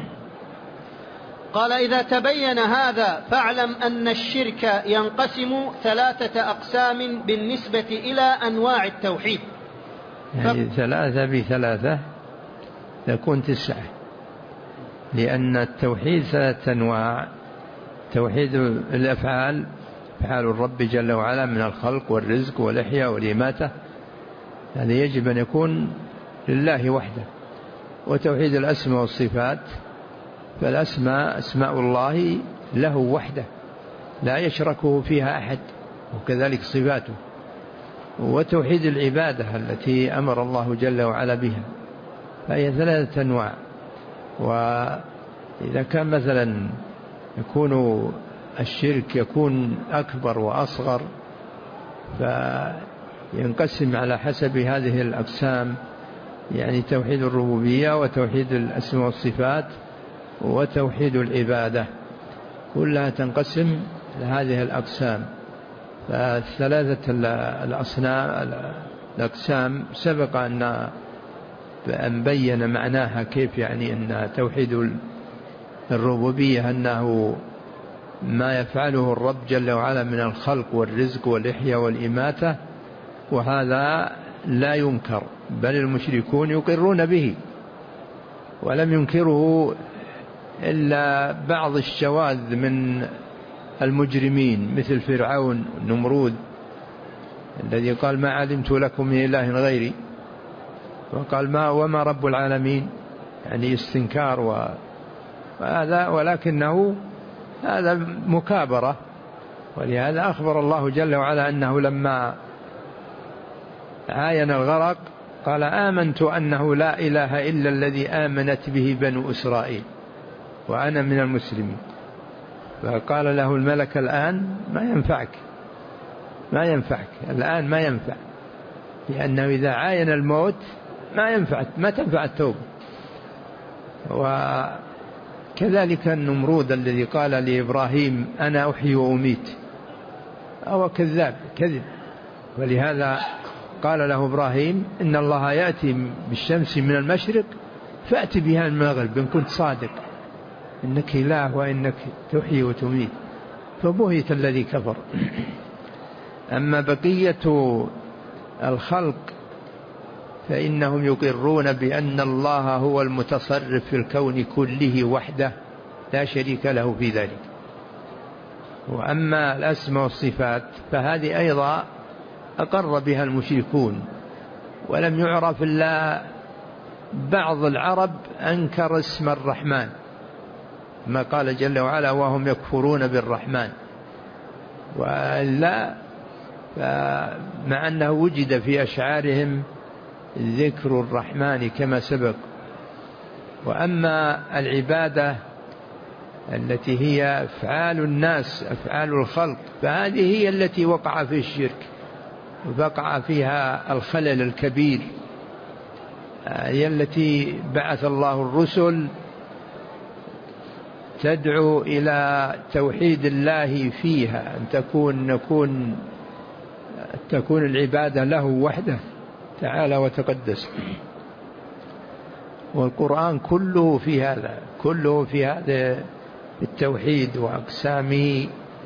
قال: إذا تبين هذا فاعلم أن الشرك ينقسم 3 أقسام بالنسبة إلى أنواع التوحيد. يعني 3 ب3 تكون 9، لأن التوحيد 3 أنواع: توحيد الأفعال، أفعال الرب جل وعلا من الخلق والرزق والإحياء والإماتة، هذا يجب أن يكون لله وحده. وتوحيد الأسماء والصفات، فالأسماء أسماء الله له وحده لا يشركه فيها أحد، وكذلك صفاته. وتوحيد العبادة التي أمر الله جل وعلا بها، فهي 3 أنواع. وإذا كان مثلا يكون الشرك يكون أكبر وأصغر، فينقسم على حسب هذه الأقسام، يعني توحيد الربوبية وتوحيد الأسماء والصفات وتوحيد العبادة، كلها تنقسم لهذه الأقسام. فالثلاثة الأقسام سبق أن بين معناها كيف، يعني أن توحيد الربوبية أنه ما يفعله الرب جل وعلا من الخلق والرزق والإحياء والإماتة، وهذا لا ينكر، بل المشركون يقرون به، ولم ينكره إلا بعض الشواذ من المجرمين مثل فرعون النمرود الذي قال ما علمت لكم من إله غيري، وقال وما رب العالمين، يعني استنكار وهذا، ولكنه هذا مكابرة. ولهذا أخبر الله جل وعلا أنه لما عاين الغرق قال آمنت أنه لا إله إلا الذي آمنت به بنو إسرائيل وأنا من المسلمين. فقال له الملك الآن ما ينفعك الآن ما ينفع، لأنه إذا عاين الموت ما تنفع التوبة. وكذلك النمرود الذي قال لإبراهيم أنا أحيي وأميت، هو كذب. ولهذا قال له إبراهيم إن الله يأتي بالشمس من المشرق فأتي بها من المغرب إن كنت صادق، إنك إله وإنك تحيي وتميت. فبهت الذي كفر. أما بقية الخلق فإنهم يقرون بأن الله هو المتصرف في الكون كله وحده لا شريك له في ذلك. وأما الأسماء والصفات فهذه أيضا أقر بها المشركون، ولم يعرف إلا بعض العرب أنكر اسم الرحمن، ما قال جل وعلا وهم يكفرون بالرحمن، ولا مع أنه وجد في أشعارهم ذكر الرحمن كما سبق. وأما العبادة التي هي أفعال الناس، أفعال الخلق، فهذه هي التي وقع في الشرك، وقع فيها الخلل الكبير، هي التي بعث الله الرسل تدعو إلى توحيد الله فيها، أن تكون العبادة له وحده تعالى وتقدس. والقرآن كله في هذا، كله في هذا التوحيد وأقسامه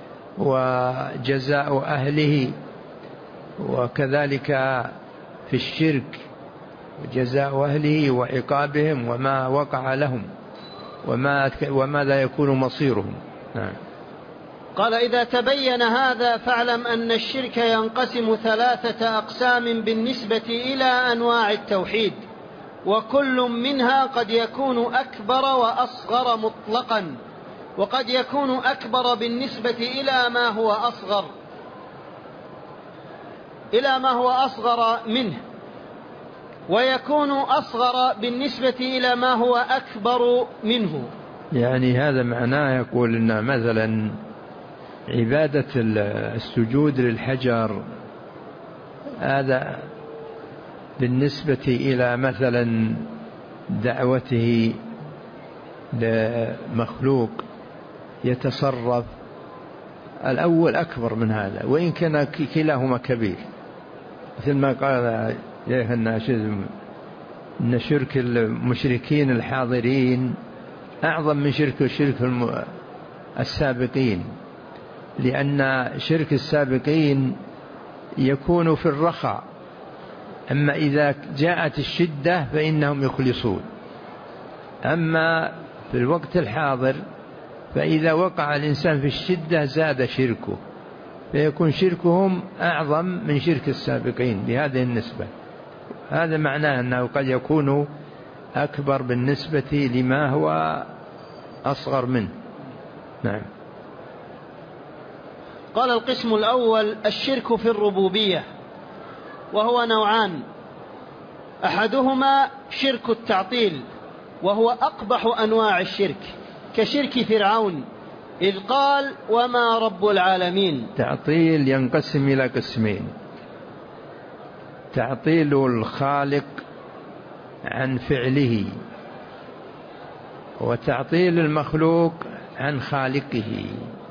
وجزاء أهله، وكذلك في الشرك وجزاء أهله وعقابهم وما وقع لهم وماذا يكون مصيرهم. نعم. قال: إذا تبين هذا فاعلم أن الشرك ينقسم 3 أقسام بالنسبة إلى أنواع التوحيد، وكل منها قد يكون أكبر وأصغر مطلقا، وقد يكون أكبر بالنسبة إلى ما هو أصغر منه، ويكون أصغر بالنسبة إلى ما هو أكبر منه. يعني هذا معناه يقول إن مثلا عبادة السجود للحجر هذا بالنسبة إلى مثلا دعوته لمخلوق يتصرف، الأول أكبر من هذا، وإن كان كلاهما كبير، مثل ما قال شيخ الناشد إن شرك المشركين الحاضرين أعظم من شرك السابقين، لأن شرك السابقين يكون في الرخاء، أما إذا جاءت الشدة فإنهم يخلصون، أما في الوقت الحاضر فإذا وقع الإنسان في الشدة زاد شركه، فيكون شركهم أعظم من شرك السابقين بهذه النسبة. هذا معناه أنه قد يكون أكبر بالنسبة لما هو أصغر منه. نعم. قال: القسم الأول الشرك في الربوبية، وهو نوعان: أحدهما شرك التعطيل، وهو أقبح أنواع الشرك، كشرك فرعون إذ قال وما رب العالمين. تعطيل ينقسم إلى قسمين: تعطيل الخالق عن فعله، وتعطيل المخلوق عن خالقه،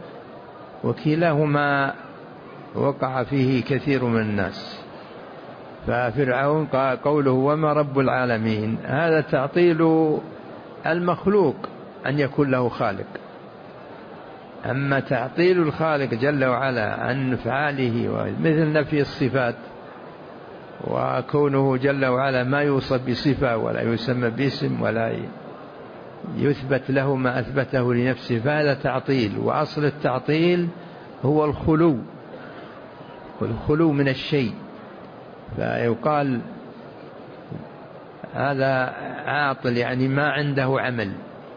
وكلاهما وقع فيه كثير من الناس. ففرعون قال قوله وما رب العالمين، هذا تعطيل المخلوق أن يكون له خالق، أما تعطيل الخالق جل وعلا عن أفعاله، مثل نفي الصفات، وكونه جل وعلا ما يوصف بصفة ولا يسمى باسم ولا يثبت له ما أثبته لنفسه، فهذا تعطيل. وأصل التعطيل هو الخلو من الشيء، فيقال هذا عاطل يعني ما عنده عمل.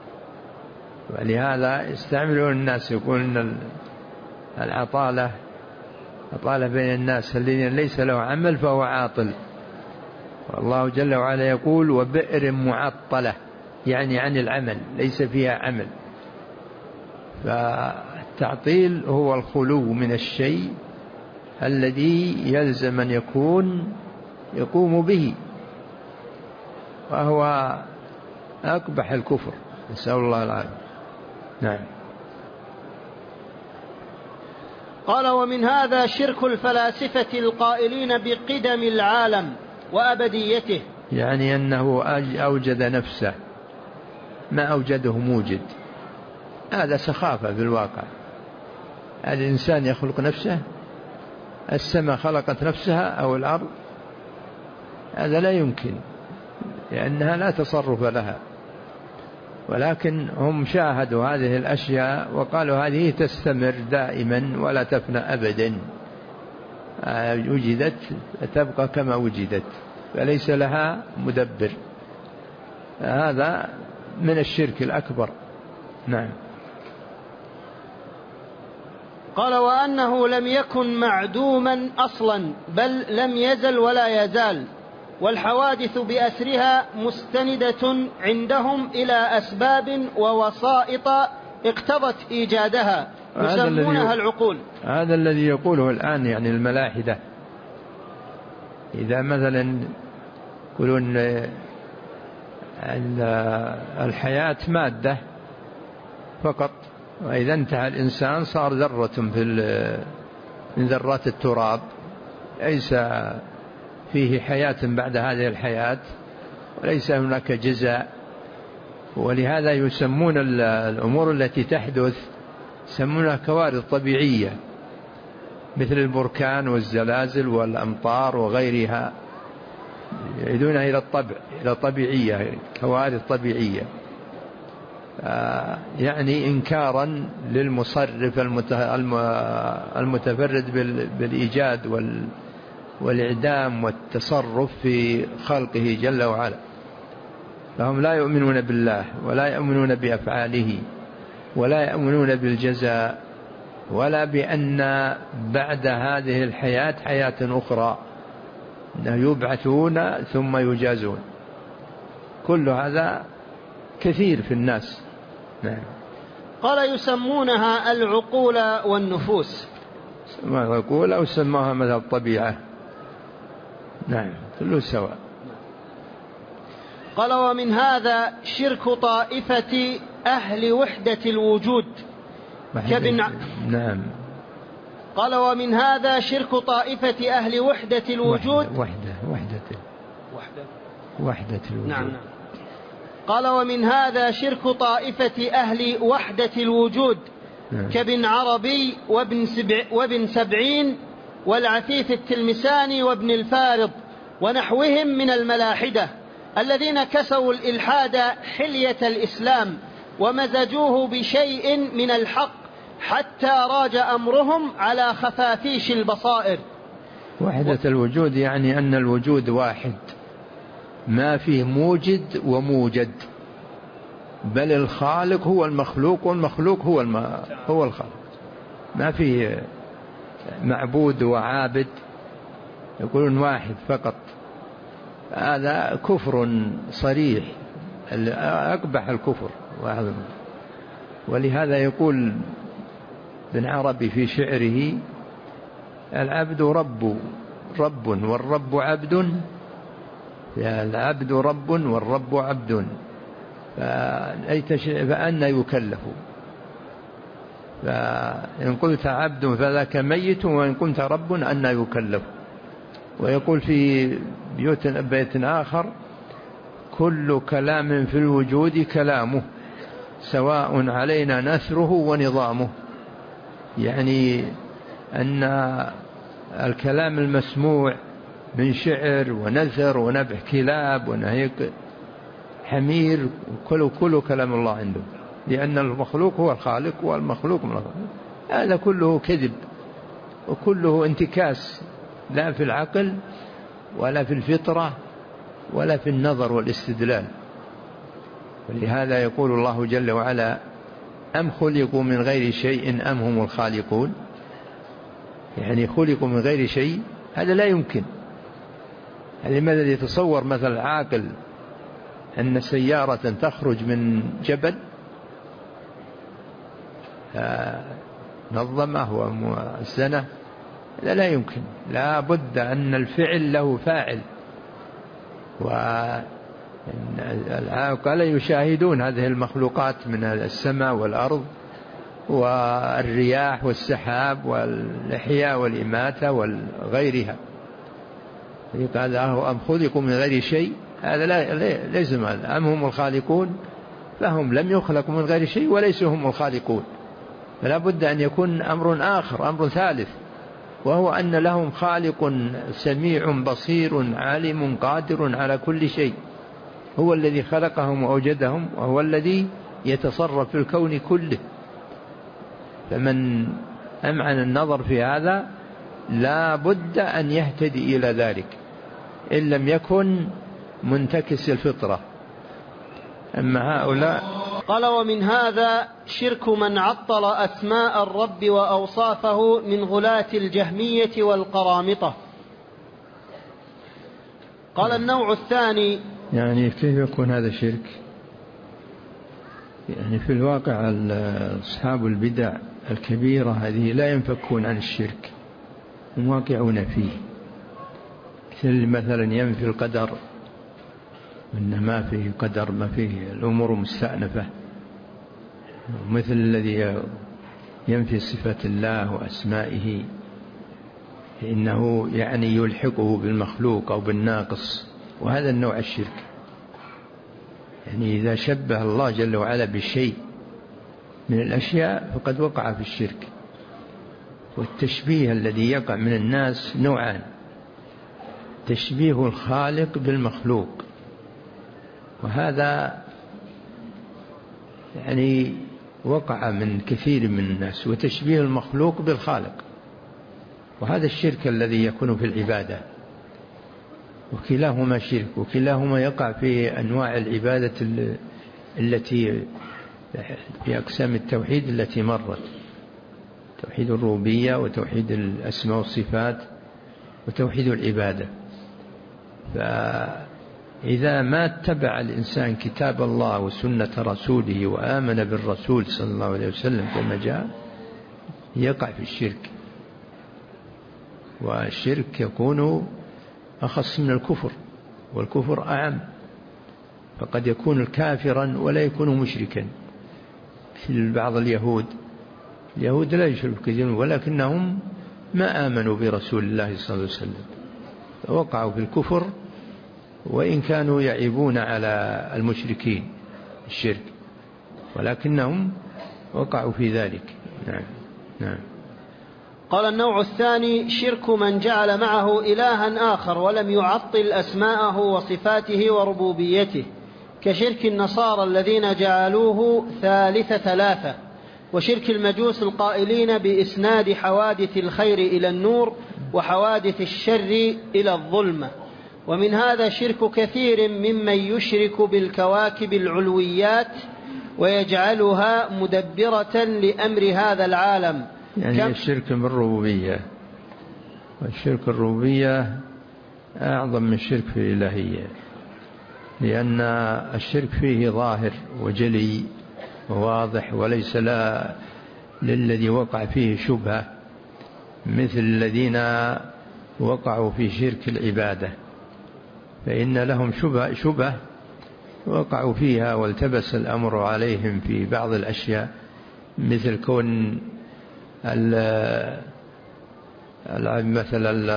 ولهذا يستعملون الناس يقول إن العطالة بين الناس الذين ليس له عمل فهو عاطل. والله جل وعلا يقول وبئر معطلة، يعني عن العمل، ليس فيها عمل. فالتعطيل هو الخلو من الشيء الذي يلزم أن يقوم به، وهو أقبح الكفر، نسأل الله العافية. نعم. قال: ومن هذا شرك الفلاسفة القائلين بقدم العالم وأبديته، يعني أنه أوجد نفسه، ما أوجده موجد، هذا سخافة في الواقع. الإنسان يخلق نفسه، السماء خلقت نفسها أو الأرض، هذا لا يمكن، لأنها لا تصرف لها. ولكن هم شاهدوا هذه الأشياء وقالوا هذه تستمر دائما ولا تفنى أبدا، وجدت تبقى كما وجدت، فليس لها مدبر. هذا من الشرك الأكبر. نعم. قال: وأنه لم يكن معدوما أصلا، بل لم يزل ولا يزال، والحوادث بأسرها مستندة عندهم إلى أسباب ووسائط اقتضت إيجادها يسمونها العقول. هذا الذي يقوله الآن يعني الملاحدة، إذا مثلا يقولون الحياة مادة فقط، وإذا انتهى الإنسان صار ذرة من ذرات التراب، ليس فيه حياة بعد هذه الحياة، وليس هناك جزاء. ولهذا يسمون الأمور التي تحدث يسمونها كوارث طبيعية، مثل البركان والزلازل والأمطار وغيرها، يعيدونها إلى طبيعية، كوارث طبيعية، يعني إنكارا للمصرف المتفرد بالإيجاد والإعدام والتصرف في خلقه جل وعلا. فهم لا يؤمنون بالله، ولا يؤمنون بأفعاله، ولا يؤمنون بالجزاء، ولا بأن بعد هذه الحياة حياة أخرى، أنه يبعثون ثم يجازون. كل هذا كثير في الناس. نعم. قال: يسمونها العقول والنفوس. العقول أو سموها مثل الطبيعة. نعم، كله سواء. قال: ومن هذا شرك طائفة أهل وحدة الوجود نعم. قال: ومن هذا شرك طائفة أهل وحدة الوجود. وحدة الوجود. نعم. قال: ومن هذا شرك طائفة أهل وحدة الوجود كابن عربي وابن سبعين والعفيف التلمساني وابن الفارض ونحوهم من الملاحدة، الذين كسوا الإلحاد حلية الإسلام ومزجوه بشيء من الحق حتى راج أمرهم على خفافيش البصائر. وحدة الوجود يعني أن الوجود واحد، ما فيه موجد وموجد، بل الخالق هو المخلوق والمخلوق هو الخالق، ما فيه معبود وعابد، يقولون واحد فقط. هذا كفر صريح، أقبح الكفر. ولهذا يقول ابن عربي في شعره: العبد رب والرب عبد، العبد رب والرب عبد، فأنا يكلف؟ فإن قلت عبد فذاك ميت، وإن قلت رب أنا يكلف؟ ويقول في بيت آخر: كل كلام في الوجود كلامه، سواء علينا نثره ونظامه. يعني أن الكلام المسموع من شعر ونثر ونبح كلاب ونهيق حمير كل كلام الله عنده، لأن المخلوق هو الخالق والمخلوق من الخالق. هذا كله كذب وكله انتكاس، لا في العقل ولا في الفطرة ولا في النظر والاستدلال. ولهذا يقول الله جل وعلا: أم خلقوا من غير شيء أم هم الخالقون. يعني خلقوا من غير شيء، هذا لا يمكن. لماذا يتصور مثل العاقل أن سيارة تخرج من جبل نظمه ومؤسنة؟ لا يمكن. لا بد أن الفعل له فاعل، والعاقل يشاهدون هذه المخلوقات من السماء والأرض والرياح والسحاب والإحياء والإماتة وغيرها. هذا هو أم خلقوا من غير شيء، هذا ليس هذا. أم هم الخالقون، فهم لم يخلقوا من غير شيء وليسوا هم الخالقون. فلا بد أن يكون أمر آخر، أمر ثالث، وهو أن لهم خالق سميع بصير عالم قادر على كل شيء، هو الذي خلقهم وأوجدهم، وهو الذي يتصرف في الكون كله. فمن أمعن النظر في هذا لا بد أن يهتدي إلى ذلك إن لم يكن منتكس الفطرة. أما هؤلاء قال: ومن هذا شرك من عطل أسماء الرب وأوصافه من غلاة الجهمية والقرامطة. قال: النوع الثاني. يعني كيف يكون هذا شرك؟ يعني في الواقع أصحاب البدع الكبيرة هذه لا ينفكون عن الشرك، هم واقعون فيه، مثلا ينفي القدر، إن ما فيه قدر، ما فيه الأمور مستأنفة، مثل الذي ينفي صفات الله وأسمائه، إنه يعني يلحقه بالمخلوق أو بالناقص، وهذا النوع الشرك. يعني إذا شبه الله جل وعلا بشيء من الأشياء فقد وقع في الشرك. والتشبيه الذي يقع من الناس نوعان: تشبيه الخالق بالمخلوق، وهذا يعني وقع من كثير من الناس، وتشبيه المخلوق بالخالق، وهذا الشرك الذي يكون في العبادة، وكلاهما شرك، وكلاهما يقع في أنواع العبادة التي في أقسام التوحيد التي مرت: توحيد الربوبية، وتوحيد الأسماء والصفات، وتوحيد العبادة. فإذا ما اتبع الإنسان كتاب الله وسنة رسوله وآمن بالرسول صلى الله عليه وسلم كما جاء، يقع في الشرك. والشرك يكون أخص من الكفر، والكفر أعم، فقد يكون كافرا ولا يكون مشركا. في بعض اليهود لا يشركون كثيرا، ولكنهم ما آمنوا برسول الله صلى الله عليه وسلم، فوقعوا في الكفر، وإن كانوا يعيبون على المشركين الشرك، ولكنهم وقعوا في ذلك. نعم. قال: النوع الثاني شرك من جعل معه إلها آخر ولم يعطل أسماءه وصفاته وربوبيته، كشرك النصارى الذين جعلوه ثالث ثلاثة، وشرك المجوس القائلين بإسناد حوادث الخير إلى النور وحوادث الشر إلى الظلمة. ومن هذا شرك كثير ممن يشرك بالكواكب العلويات ويجعلها مدبرة لأمر هذا العالم، يعني الشرك بالربوبية، والشرك الربوبية أعظم من الشرك في الإلهية، لأن الشرك فيه ظاهر وجلي وواضح، وليس للذي وقع فيه شبهة، مثل الذين وقعوا في شرك العبادة، فإن لهم شبهة وقعوا فيها والتبس الأمر عليهم في بعض الأشياء، مثل كون مثل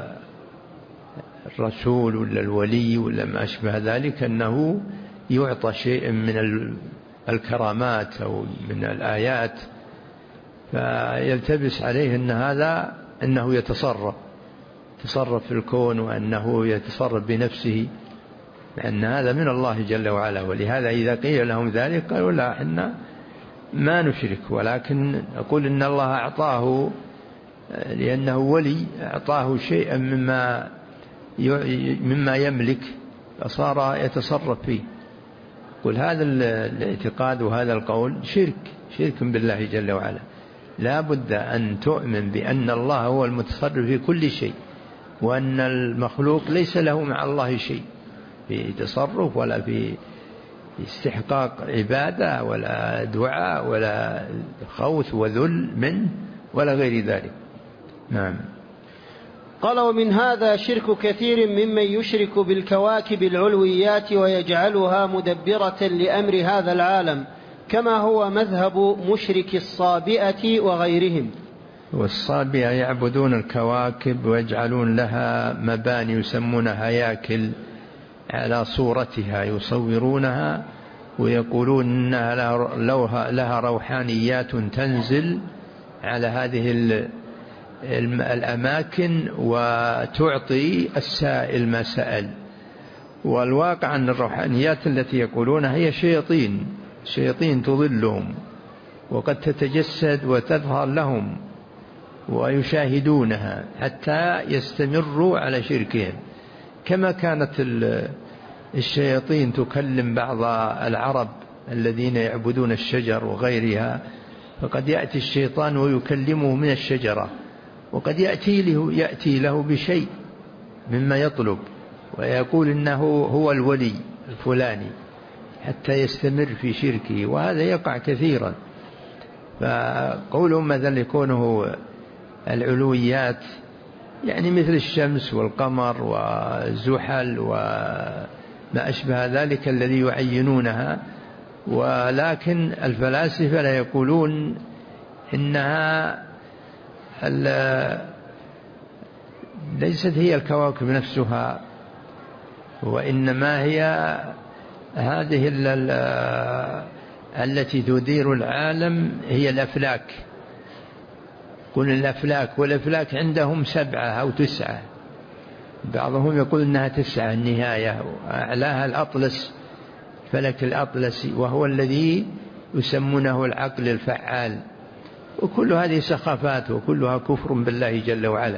الرسول ولا الولي ولا ما أشبه ذلك أنه يعطى شيء من الكرامات أو من الآيات، فيلتبس عليه أن هذا أنه يتصرف في الكون، وأنه يتصرف بنفسه، لأن هذا من الله جل وعلا. ولهذا إذا قيل لهم ذلك قالوا: لا، إحنا ما نشرك، ولكن أقول إن الله أعطاه لأنه ولي، أعطاه شيئا مما يملك، فصار يتصرف فيه. قل هذا الاعتقاد وهذا القول شرك بالله جل وعلا. لا بد أن تؤمن بأن الله هو المتصرف في كل شيء، وأن المخلوق ليس له مع الله شيء في تصرف ولا في استحقاق عبادة ولا دعاء ولا خوف وذل منه ولا غير ذلك. نعم. قال: ومن هذا شرك كثير ممن يشرك بالكواكب العلويات ويجعلها مدبرة لأمر هذا العالم، كما هو مذهب مشرك الصابئة وغيرهم. والصابئة يعبدون الكواكب ويجعلون لها مباني يسمونها هياكل على صورتها، يصورونها ويقولون إنها لها روحانيات تنزل على هذه الأماكن وتعطي السائل ما سأل. والواقع أن الروحانيات التي يقولونها هي شياطين تضلهم، وقد تتجسد وتظهر لهم ويشاهدونها حتى يستمروا على شركهم، كما كانت الشياطين تكلم بعض العرب الذين يعبدون الشجر وغيرها، فقد يأتي الشيطان ويكلمه من الشجرة، وقد يأتي له بشيء مما يطلب ويقول إنه هو الولي الفلاني حتى يستمر في شركه، وهذا يقع كثيرا. فقولهم مثلا يكونه العلويات يعني مثل الشمس والقمر وزحل وما أشبه ذلك الذي يعينونها، ولكن الفلاسفة لا يقولون إنها ليست هي الكواكب نفسها، وإنما هي هذه التي تدير العالم هي الأفلاك. كل الأفلاك، والأفلاك عندهم 7 أو 9، بعضهم يقول إنها 9 النهاية، أعلاها الأطلس، فلك الأطلسي، وهو الذي يسمونه العقل الفعال. وكل هذه سخافات وكلها كفر بالله جل وعلا،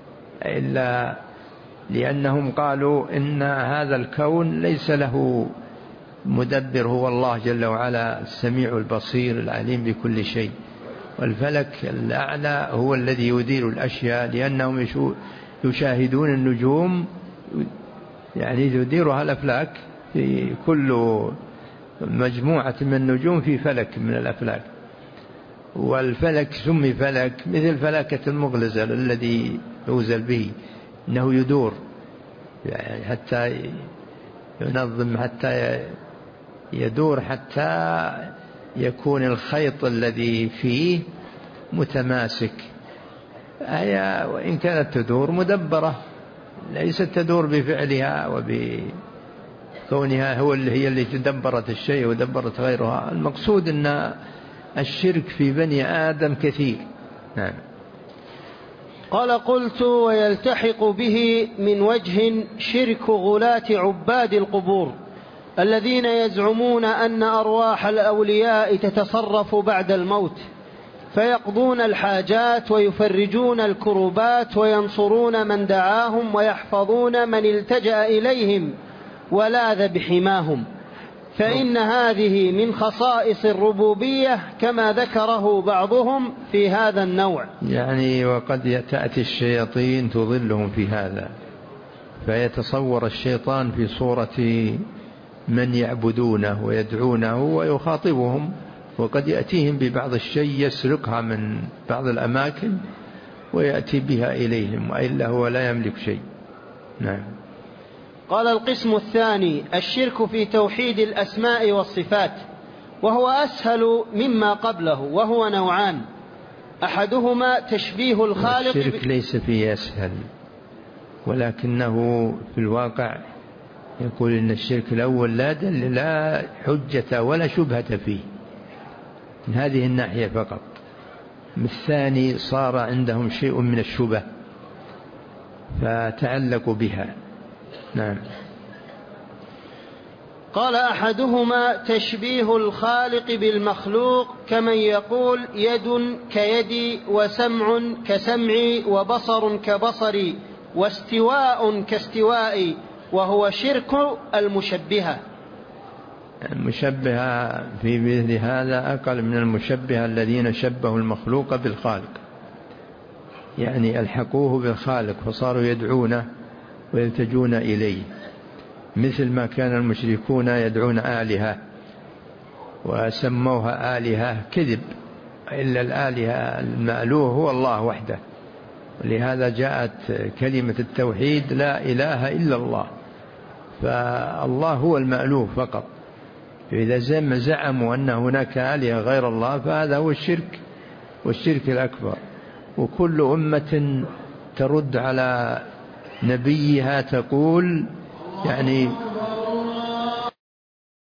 إلا لأنهم قالوا إن هذا الكون ليس له مدبر، هو الله جل وعلا السميع البصير العليم بكل شيء. والفلك الأعلى هو الذي يدير الأشياء، لأنهم يشاهدون النجوم، يعني يديرها الأفلاك، في كل مجموعة من النجوم في فلك من الأفلاك. والفلك سمي فلك مثل فلكة المغلزل الذي يوزل به، إنه يدور يعني حتى ينظم، حتى يدور حتى يكون الخيط الذي فيه متماسك. هي وإن كانت تدور مدبرة، ليست تدور بفعلها وبكونها هي اللي تدبرت الشيء ودبرت غيرها. المقصود أن الشرك في بني آدم كثير. نعم. قال: قلت: ويلتحق به من وجه شرك غلاة عباد القبور الذين يزعمون أن أرواح الأولياء تتصرف بعد الموت، فيقضون الحاجات ويفرجون الكربات وينصرون من دعاهم ويحفظون من التجأ إليهم ولاذ بحماهم، فإن هذه من خصائص الربوبية كما ذكره بعضهم في هذا النوع. يعني وقد تأتي الشياطين تضلهم في هذا، فيتصور الشيطان في صورة من يعبدونه ويدعونه ويخاطبهم، وقد يأتيهم ببعض الشيء يسرقها من بعض الأماكن ويأتي بها إليهم، وإلا هو لا يملك شيء. نعم. قال: القسم الثاني الشرك في توحيد الأسماء والصفات، وهو أسهل مما قبله، وهو نوعان: أحدهما تشبيه الخالق. الشرك ليس فيه أسهل، ولكنه في الواقع يقول إن الشرك الأول لا حجة ولا شبهة فيه من هذه الناحية فقط. الثاني صار عندهم شيء من الشبه فتعلقوا بها. نعم. قال: أحدهما تشبيه الخالق بالمخلوق، كمن يقول يد كيدي وسمع كسمعي وبصر كبصري واستواء كاستوائي، وهو شرك المشبهة. المشبهة في مثل هذا أقل من المشبهة الذين شبهوا المخلوق بالخالق، يعني ألحقوه بالخالق فصاروا يدعونه ويلتجون إليه، مثل ما كان المشركون يدعون آلهة وسموها آلهة كذب، إلا الآلهة المألوه هو الله وحده. ولهذا جاءت كلمة التوحيد: لا إله إلا الله، فالله هو المألوه فقط. إذا زعموا أن هناك آلهة غير الله فهذا هو الشرك، والشرك الأكبر. وكل أمة ترد على نبيها تقول يعني